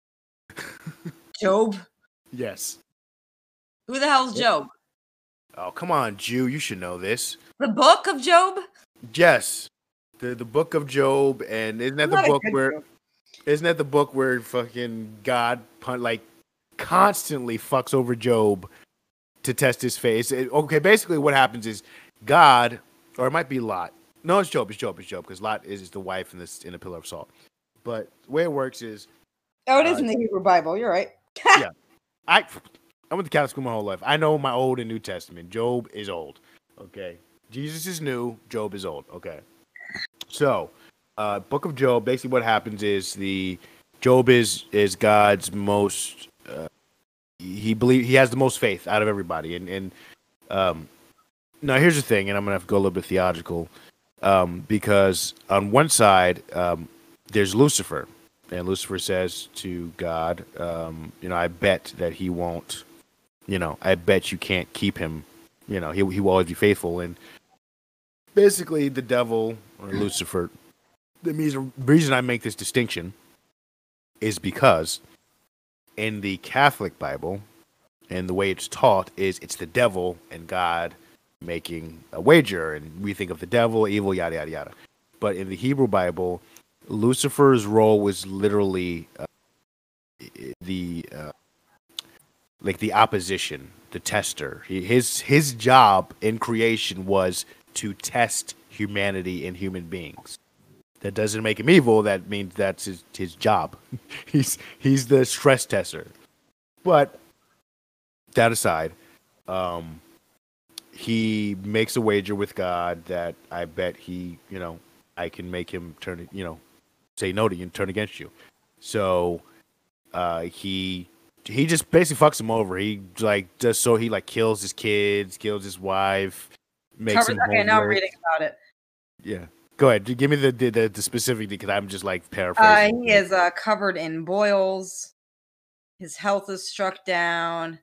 Job? Yes. Who the hell's Job? Oh, come on, Jew. You should know this. The book of Job? Yes. The book of Job, and isn't that the book where fucking God constantly fucks over Job to test his faith? Okay, basically what happens is God, or it might be Lot. No, it's Job, because Lot is the wife in the pillar of salt. But the way it works is it is in the Hebrew Bible. You're right. Yeah. I went to Catholic school my whole life. I know my Old and New Testament. Job is old. Okay. Jesus is new. Job is old. Okay. So, Book of Job. Basically, what happens is Job is God's most. He has the most faith out of everybody. And now here's the thing, and I'm gonna have to go a little bit theological, because on one side there's Lucifer. And Lucifer says to God, I bet that he won't, I bet you can't keep him, he will always be faithful. And basically the devil, or Lucifer, the reason I make this distinction is because in the Catholic Bible, and the way it's taught is it's the devil and God making a wager, and we think of the devil, evil, yada, yada, yada. But in the Hebrew Bible, Lucifer's role was literally the opposition, the tester. His job in creation was to test humanity and human beings. That doesn't make him evil. That means that's his job. he's the stress tester. But that aside, he makes a wager with God that I bet I can make him turn, say no to you and turn against you. So he just basically fucks him over. He kills his kids, kills his wife, makes him homeless. Now I'm reading about it. Yeah. Go ahead. Give me the specific, because I'm just paraphrasing. He is covered in boils. His health is struck down.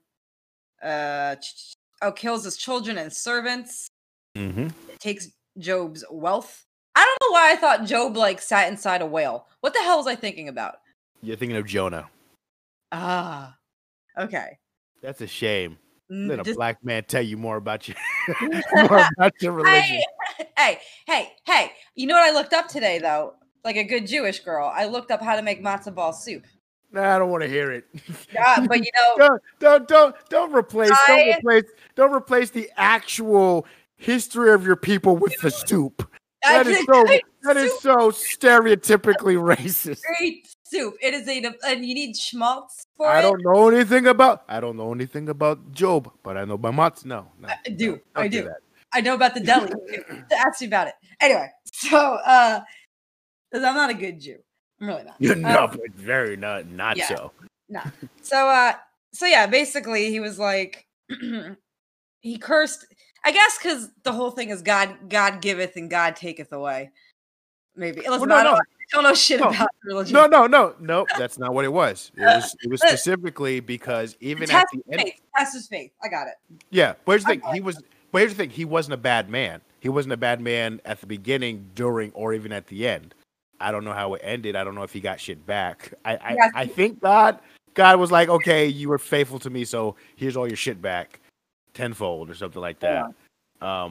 Kills his children and servants. Mm-hmm. Takes Job's wealth. I don't know why I thought Job sat inside a whale. What the hell was I thinking about? You're thinking of Jonah. Ah, okay. That's a shame. Let a black man tell you more about your religion. Hey! You know what I looked up today, though? Like a good Jewish girl, I looked up how to make matzo ball soup. Nah, I don't want to hear it. Yeah, but don't replace the actual history of your people with the soup. That is so stereotypically racist. Great soup. It is and you need schmaltz for I it. don't know anything about Job, but I know about matzo. No, I do. That. I know about the deli. Ask me about it. Anyway, so because I'm not a good Jew. I'm really not. You're not, but very not yeah, so. No. So yeah, basically he was like he cursed. I guess because the whole thing is God giveth and God taketh away. Maybe. Listen, I don't know shit about religion. No. That's not what it was. It was specifically because even at the end, test his faith. I got it. Yeah, but here's the thing. Here's the thing. He wasn't a bad man. He wasn't a bad man at the beginning, during, or even at the end. I don't know how it ended. I don't know if he got shit back. I think God was like, okay, you were faithful to me, so here's all your shit back, tenfold or something like that. Yeah.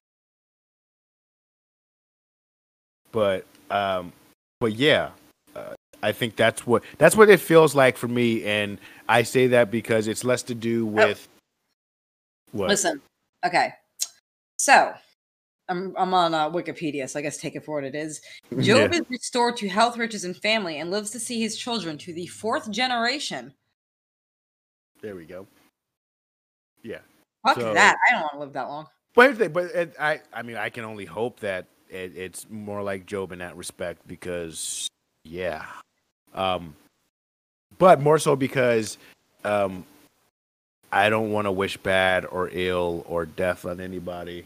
But yeah, I think that's what it feels like for me, and I say that because it's less to do with what. Listen, okay, so I'm on Wikipedia, so I guess take it for what it is. Job is restored to health, riches, and family, and lives to see his children to the 4th generation. There we go. Yeah. Fuck that! I don't want to live that long. But I mean, I can only hope that it's more like Job in that respect, because, yeah. but more so because I don't want to wish bad or ill or death on anybody.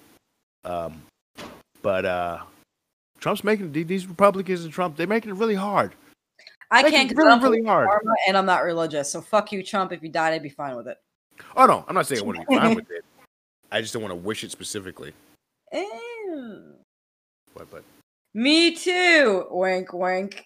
But Trump's making these Republicans and Trump. They're making it really hard. I Making can't it because really, really hard. karma, and I'm not religious. So fuck you, Trump. If you died, I'd be fine with it. Oh no, I'm not saying I want to be fine with it. I just don't want to wish it specifically. Ew. But Me too. Wink, wink.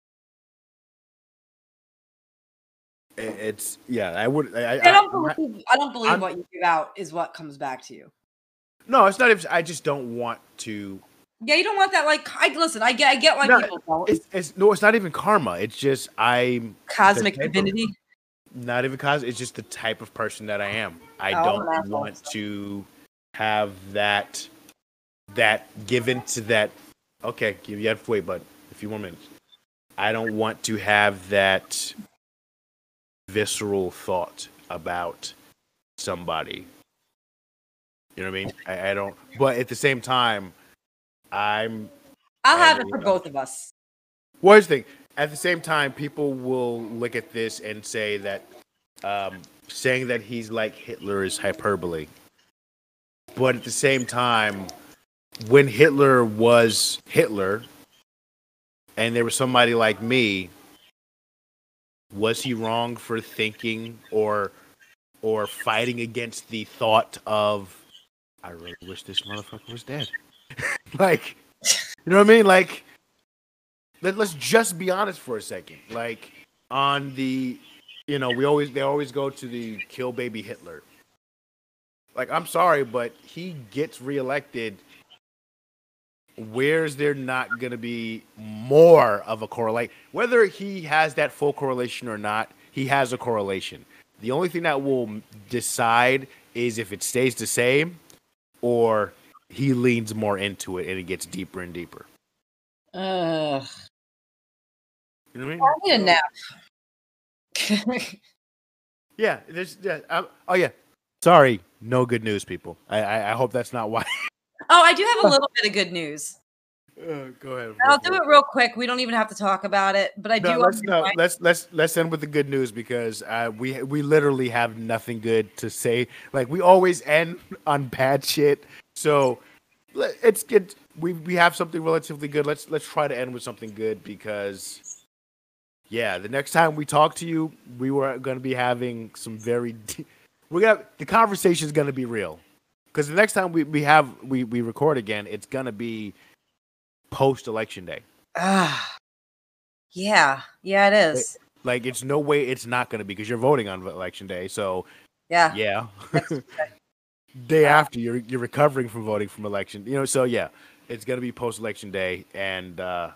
it's I would. I don't believe what you give out is what comes back to you. No, it's not. Even, I just don't want to. Yeah, you don't want that. Like, listen. I get why people don't. It's not even karma. It's just I'm Cosmic divinity. Not even cosmic. It's just the type of person that I am. I don't want to have that given to that. Okay, you have to wait, but a few more minutes. I don't want to have that visceral thought about somebody. You know what I mean? I don't. But at the same time, I'll have it for both of us. Well, here's the thing. At the same time, people will look at this and say that saying that he's like Hitler is hyperbole. But at the same time, when Hitler was Hitler, and there was somebody like me, was he wrong for thinking or fighting against the thought of, I really wish this motherfucker was dead? Like, you know what I mean? Like, let's just be honest for a second. Like, on the, they always go to the kill baby Hitler. Like, I'm sorry, but he gets reelected. Where's there not going to be more of a correlation? Whether he has that full correlation or not, he has a correlation. The only thing that will decide is if it stays the same or he leans more into it and it gets deeper and deeper. You know what I mean? I need a nap. Yeah. Sorry, no good news, people. I hope that's not why. Oh, I do have a little bit of good news. Go ahead. I'll do it real quick. We don't even have to talk about it, but I do. Let's end with the good news because we literally have nothing good to say. Like we always end on bad shit. So it's good. We have something relatively good. Let's try to end with something good because the next time we talk to you, we were going to be having some very the conversation is going to be real. Because the next time we record again, it's gonna be post-election day. Yeah, it is. Like it's no way it's not gonna be because you're voting on election day. So yeah. Day after you're recovering from voting from election. So it's gonna be post-election day, and Well,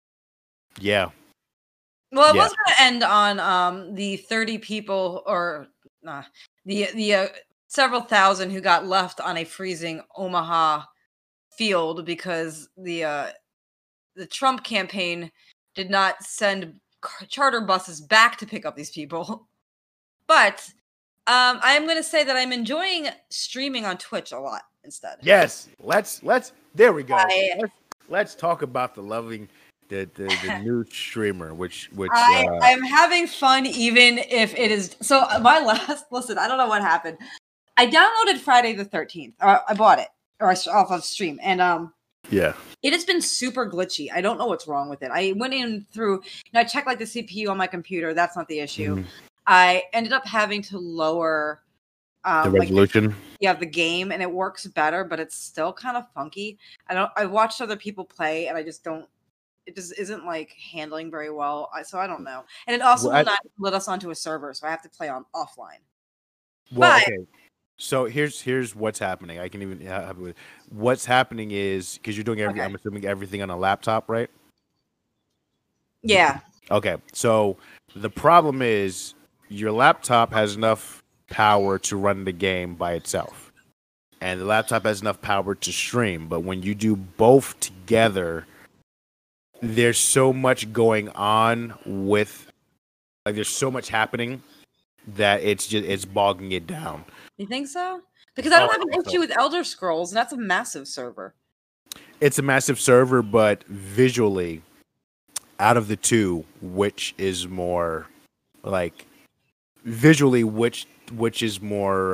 it was gonna end on the 30 people or the several thousand who got left on a freezing Omaha field because the Trump campaign did not send charter buses back to pick up these people. But I am going to say that I'm enjoying streaming on Twitch a lot instead. Yes, let's there we go. Let's talk about the new streamer, which I'm having fun even if it is. So listen, I don't know what happened. I downloaded Friday the 13th. I bought it off of stream, and it has been super glitchy. I don't know what's wrong with it. I went in through, I checked like the CPU on my computer. That's not the issue. Mm-hmm. I ended up having to lower the resolution. The game, and it works better, but it's still kind of funky. I watched other people play, and I just don't. It just isn't like handling very well. So I don't know. And it also will not let us onto a server, so I have to play on offline. Well, okay. So here's what's happening. I can even what's happening is because you're doing I'm assuming everything on a laptop, right? Yeah. Okay. So the problem is your laptop has enough power to run the game by itself, and the laptop has enough power to stream. But when you do both together, there's so much going on there's so much happening that it's bogging it down. You think so? Because I don't have an issue with Elder Scrolls, and that's a massive server. It's a massive server, but visually, out of the two, which is more like visually which is more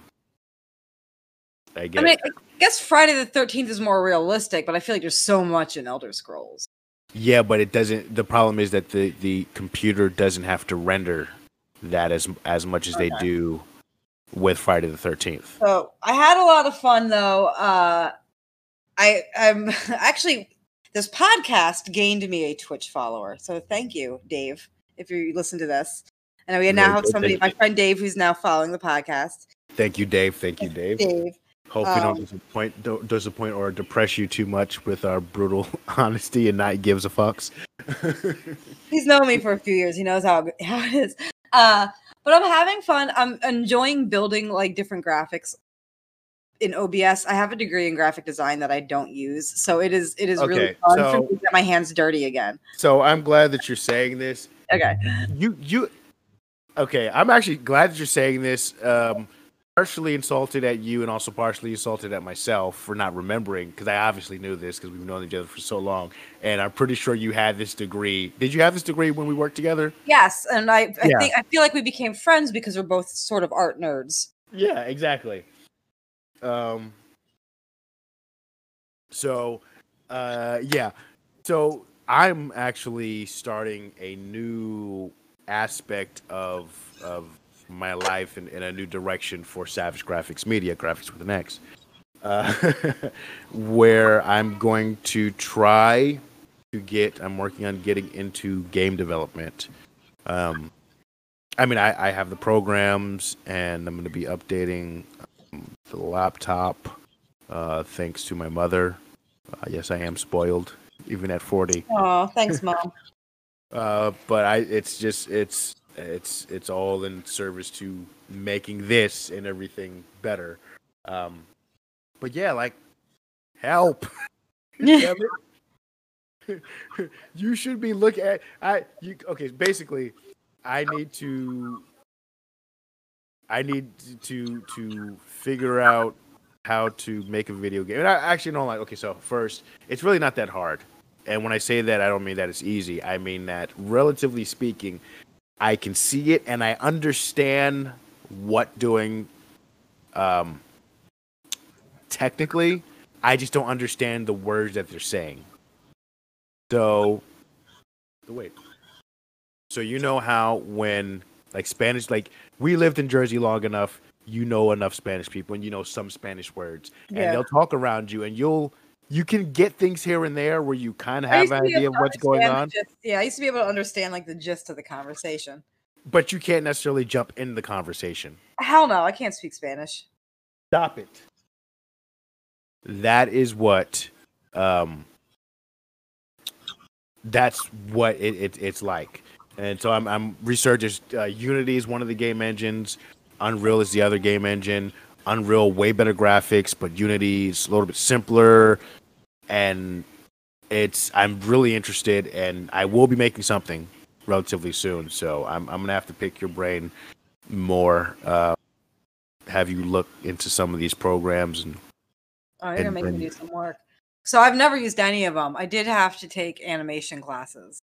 I I guess. mean, I guess Friday the 13th is more realistic, but I feel like there's so much in Elder Scrolls. Yeah, but it doesn't. The problem is that the computer doesn't have to render that as much as they do with Friday the 13th. So I had a lot of fun though. I'm actually, this podcast gained me a Twitch follower. So thank you, Dave, if you listen to this. And we now have somebody, my friend Dave, who's now following the podcast. Thank you, Dave. Thank you, Dave. Hope we don't disappoint or depress you too much with our brutal honesty and not gives a fucks. He's known me for a few years. He knows how it is. But I'm having fun. I'm enjoying building like different graphics in OBS. I have a degree in graphic design that I don't use, so it is really fun for me to get my hands dirty again. So I'm glad that you're saying this. Okay. Okay, I'm actually glad that you're saying this. Partially insulted at you and also partially insulted at myself for not remembering, because I obviously knew this because we've known each other for so long, and I'm pretty sure you had this degree. Did you have this degree when we worked together? Yes, and I feel like we became friends because we're both sort of art nerds. Yeah, exactly. So I'm actually starting a new aspect of my life in a new direction for Savage Graphics Media, graphics with an X, where I'm going to try to I'm working on getting into game development. I mean, I have the programs, and I'm going to be updating the laptop, thanks to my mother. Yes, I am spoiled, even at 40. Oh, thanks, Mom. But it's all in service to making this and everything better. But yeah, like, help. You should be looking at okay, basically I need to figure out how to make a video game. And I actually don't like, okay, so first, it's really not that hard. And when I say that, I don't mean that it's easy. I mean that, relatively speaking, I can see it and I understand what doing technically. I just don't understand the words that they're saying. So you know how when like Spanish, like we lived in Jersey long enough, you know enough Spanish people and you know some Spanish words, and they'll talk around you, and you can get things here and there where you kind of have an idea of what's going on. I used to be able to understand like the gist of the conversation, but you can't necessarily jump in the conversation. Hell no, I can't speak Spanish. Stop it. That is what that's what it's like. And so I'm researching. Unity is one of the game engines. Unreal is the other game engine. Unreal, way better graphics, but Unity is a little bit simpler. And I'm really interested, and I will be making something relatively soon. So I'm gonna have to pick your brain more. Have you look into some of these programs and. Oh, you're gonna make me do some work. So I've never used any of them. I did have to take animation classes,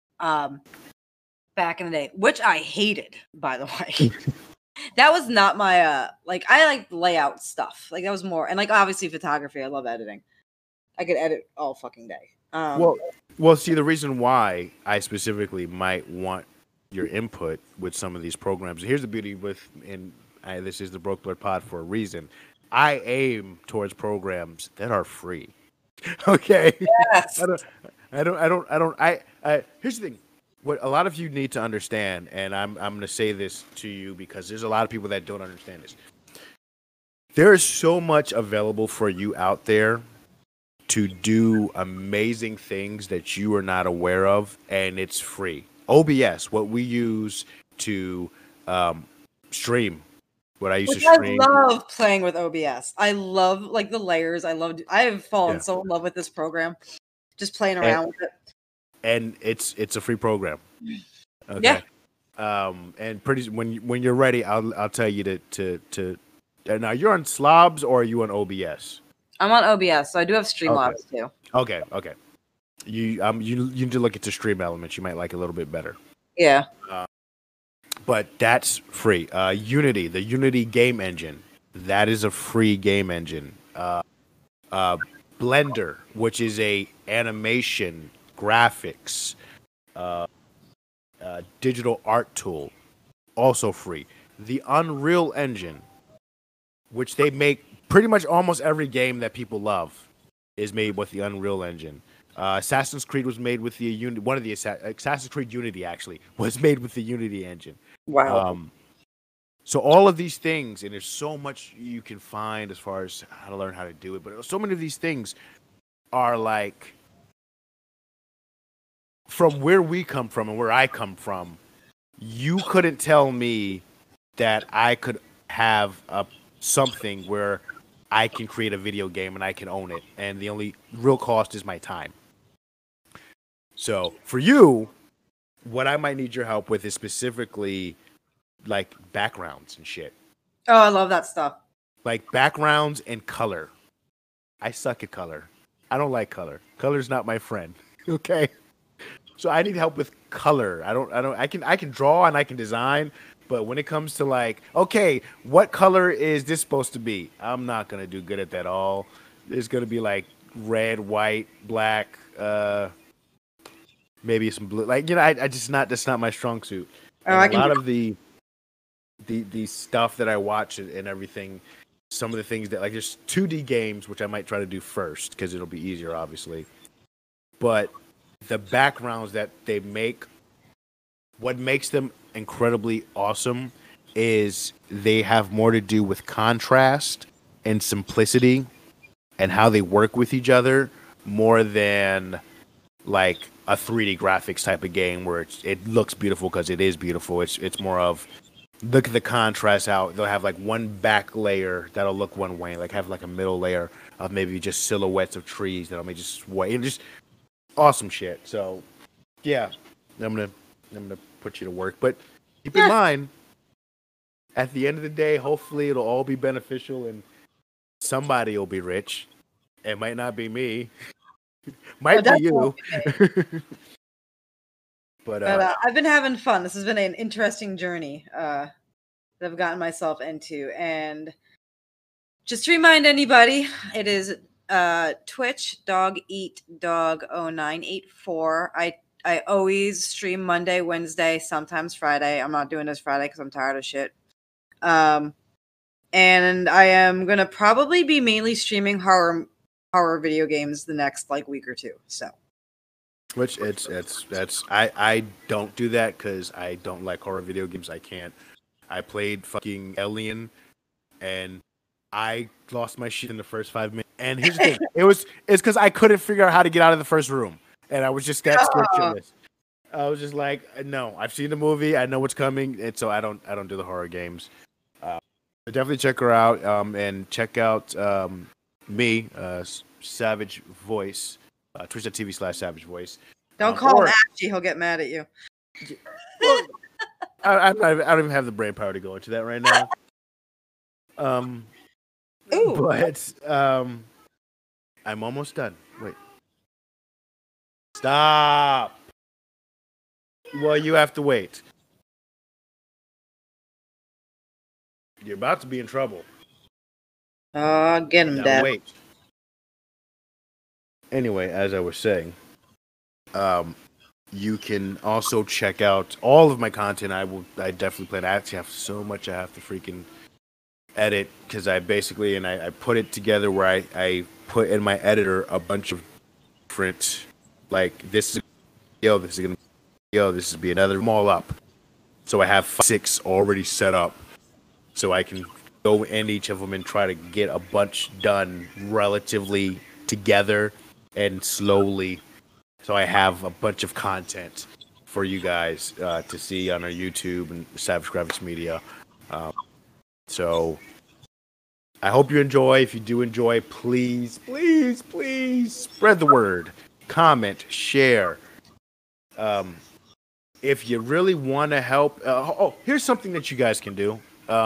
back in the day, which I hated, by the way. That was not my like. I like layout stuff. Like that was more, and like obviously photography. I love editing. I could edit all fucking day. Well. See, the reason why I specifically might want your input with some of these programs. Here's the beauty with, this is the Broke Blood Pod for a reason. I aim towards programs that are free. Okay. Yes. Here's the thing. What a lot of you need to understand, and I'm going to say this to you because there's a lot of people that don't understand this. There is so much available for you out there to do amazing things that you are not aware of, and it's free. OBS, what we use to stream. What I used to stream. I love playing with OBS. I love like the layers. I have fallen so in love with this program. Just playing around with it. And it's a free program. Okay. Yeah. And when you're ready, I'll tell you to now you're on Slobs or are you on OBS? I'm on OBS, so I do have Streamlabs too. Okay. You need to look into Stream Elements. You might like it a little bit better. Yeah. but that's free. Unity, the Unity game engine, that is a free game engine. Blender, which is a animation, graphics, digital art tool, also free. The Unreal Engine, which they make pretty much almost every game that people love, is made with the Unreal Engine. Assassin's Creed was made with the Assassin's Creed Unity actually was made with the Unity engine. Wow. So all of these things, and there's so much you can find as far as how to learn how to do it, but so many of these things are like from where we come from and where I come from. You couldn't tell me that I could have something where I can create a video game and I can own it, and the only real cost is my time. So for you, what I might need your help with is specifically like backgrounds and shit. Oh, I love that stuff. Like backgrounds and color. I suck at color. I don't like color. Color's not my friend. Okay. So I need help with color. I can draw and I can design, but when it comes to like, okay, what color is this supposed to be? I'm not gonna do good at that all. There's gonna be like red, white, black, maybe some blue. Like, you know, that's not my strong suit. Oh, A lot of the stuff that I watch and everything, some of the things that like there's 2D games which I might try to do first because it'll be easier, obviously. But the backgrounds that they make, what makes them incredibly awesome is they have more to do with contrast and simplicity and how they work with each other more than like a 3D graphics type of game where it looks beautiful because it is beautiful. It's more of look at the contrast out. They'll have like one back layer that'll look one way, like have like a middle layer of maybe just silhouettes of trees that'll make just way and just awesome shit. So yeah, I'm gonna put you to work. But keep in mind, at the end of the day, hopefully it'll all be beneficial and somebody will be rich. It might not be me. Might be you. But I've been having fun. This has been an interesting journey that I've gotten myself into. And just to remind anybody, it is Twitch, Dog Eat Dog 0984. I always stream Monday, Wednesday, sometimes Friday. I'm not doing this Friday because I'm tired of shit. And I am gonna probably be mainly streaming horror video games the next like week or two. So, which I don't do that because I don't like horror video games. I can't. I played fucking Alien, and I lost my shit in the first 5 minutes. And here's the thing: it's because I couldn't figure out how to get out of the first room, and I was just that scared shitless. I was just like, no, I've seen the movie, I know what's coming, and so I don't do the horror games. So definitely check her out, and check out me, Savage Voice, twitch.tv/Savage Voice. Don't call him Ashy; he'll get mad at you. Well, I don't even have the brain power to go into that right now. Ooh. But I'm almost done. Wait. Stop. Well, you have to wait. You're about to be in trouble. Get him, Now Dad. wait. Anyway, as I was saying, you can also check out all of my content. I definitely plan. I actually have so much I have to freaking edit because I put it together where I put in my editor a bunch of different, like this is gonna be another. I'm all up, so I have 6 already set up, so I can go in each of them and try to get a bunch done relatively together and slowly. So I have a bunch of content for you guys to see on our YouTube and Savage Graphics Media. So I hope you enjoy. If you do enjoy, please spread the word. Comment, share. If you really want to help, here's something that you guys can do.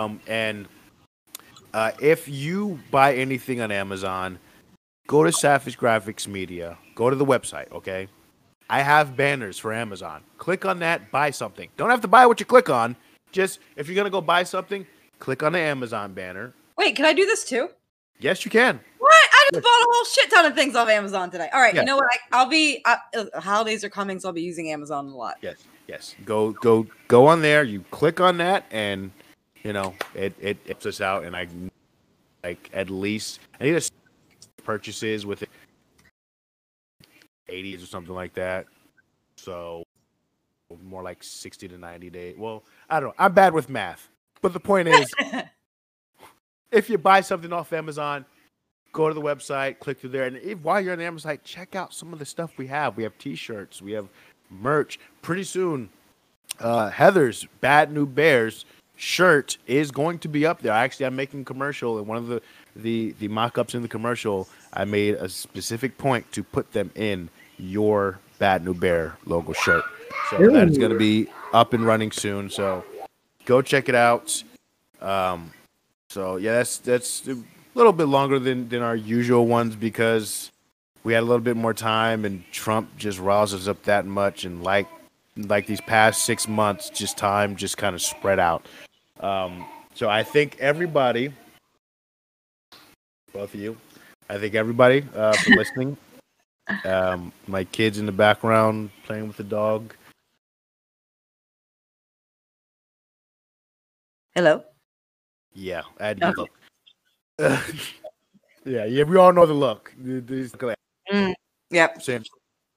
If you buy anything on Amazon, go to Savage Graphics Media. Go to the website, okay? I have banners for Amazon. Click on that, buy something. Don't have to buy what you click on. Just if you're gonna go buy something, click on the Amazon banner. Wait, can I do this too? Yes, you can. What? I just bought a whole shit ton of things off Amazon today. All right, Yeah. you know what? I'll be holidays are coming, so I'll be using Amazon a lot. Yes. Go on there. You click on that, and you know it helps us out. And I like at least I need to purchases with 80s or something like that. So more like 60 to 90 days. Well, I don't know. I'm bad with math, but the point is, if you buy something off Amazon, go to the website, click through there, and while you're on the Amazon site, check out some of the stuff we have. We have T-shirts, we have merch. Pretty soon, Heather's Bad New Bears shirt is going to be up there. Actually, I'm making a commercial, and one of the mock-ups in the commercial, I made a specific point to put them in your Bad New Bear logo shirt. So that is going to be up and running soon. So go check it out. So yeah, that's a little bit longer than our usual ones because we had a little bit more time, and Trump just riles us up that much, and like these past 6 months, just time just kind of spread out. So I think everybody, both of you, I think everybody for listening. My kids in the background playing with the dog. Hello. Yeah, add your look. Yeah, we all know the look. Yep. Saying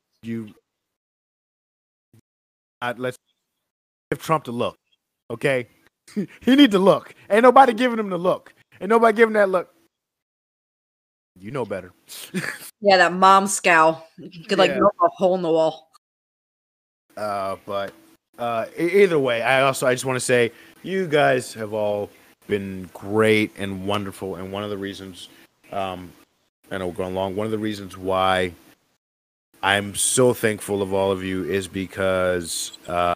let's give Trump the look, okay? He need the look. Ain't nobody giving him the look. Ain't nobody giving that look. You know better. Yeah, that mom scowl. You could Yeah. knock a hole in the wall. But either way, I just want to say you guys have all been great and wonderful, and one of the reasons, I know we're going long. One of the reasons why I'm so thankful of all of you is because I'm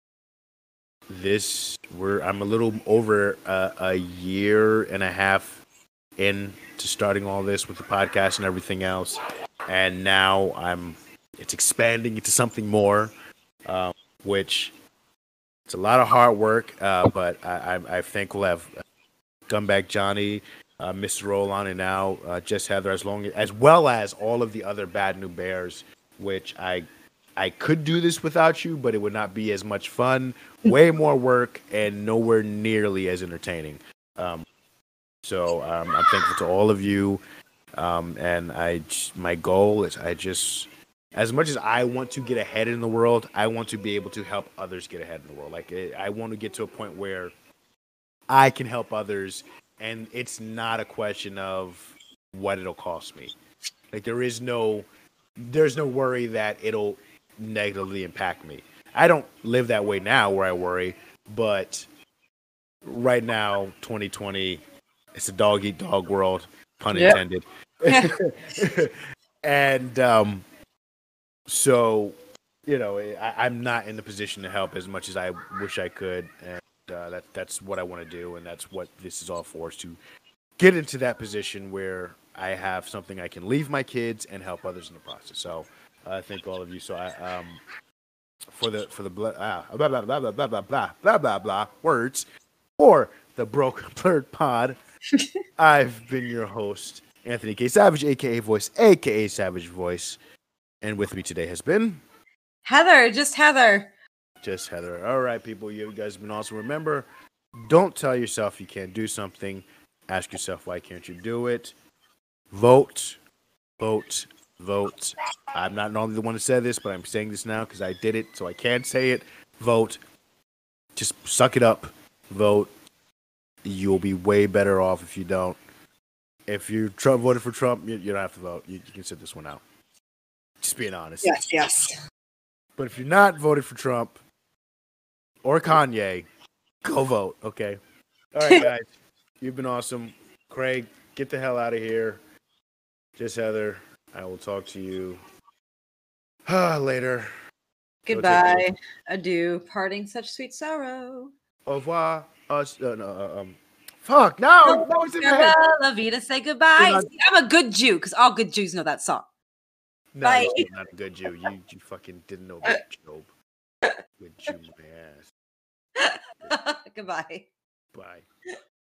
a little over a year and a half into starting all this with the podcast and everything else, and now it's expanding into something more, which it's a lot of hard work, but I'm thankful to have Scumbag Johnny, Mr. Roland, and now Just Heather, as well as all of the other Bad New Bears, which I could do this without you, but it would not be as much fun, way more work, and nowhere nearly as entertaining. So I'm thankful to all of you, and my goal is as much as I want to get ahead in the world, I want to be able to help others get ahead in the world. Like I want to get to a point where I can help others, and it's not a question of what it'll cost me. Like there's no worry that it'll negatively impact me. I don't live that way now where I worry, but right now, 2020, it's a dog eat dog world, pun intended. And so, I'm not in the position to help as much as I wish I could, and that's what I want to do, and that's what this is all for, is to get into that position where I have something I can leave my kids and help others in the process. So I thank all of you. So I for the blah blah blah blah blah blah blah blah blah blah words for the Broken Blurred Pod. I've been your host, Anthony K. Savage, aka Voice, aka Savage Voice, and with me today has been Heather, just Heather. Just Heather. All right, people, you guys have been awesome. Remember, don't tell yourself you can't do something. Ask yourself, why can't you do it? Vote, vote, vote. I'm not normally the one to say this, but I'm saying this now because I did it, so I can say it. Vote. Just suck it up. Vote. You'll be way better off if you don't. If you voted for Trump, you don't have to vote. You can sit this one out. Just being honest. Yes. But if you're not voted for Trump or Kanye, go vote, okay? All right, guys. You've been awesome. Craig, get the hell out of here. Just Heather, I will talk to you later. Goodbye. Adieu. Parting such sweet sorrow. Au revoir. Fuck, no. That was in my head. La vida, say goodbye. See, I'm a good Jew because all good Jews know that song. No, Bye. you're not a good Jew. You fucking didn't know that, Job. Good Jew, my ass. Goodbye. Bye.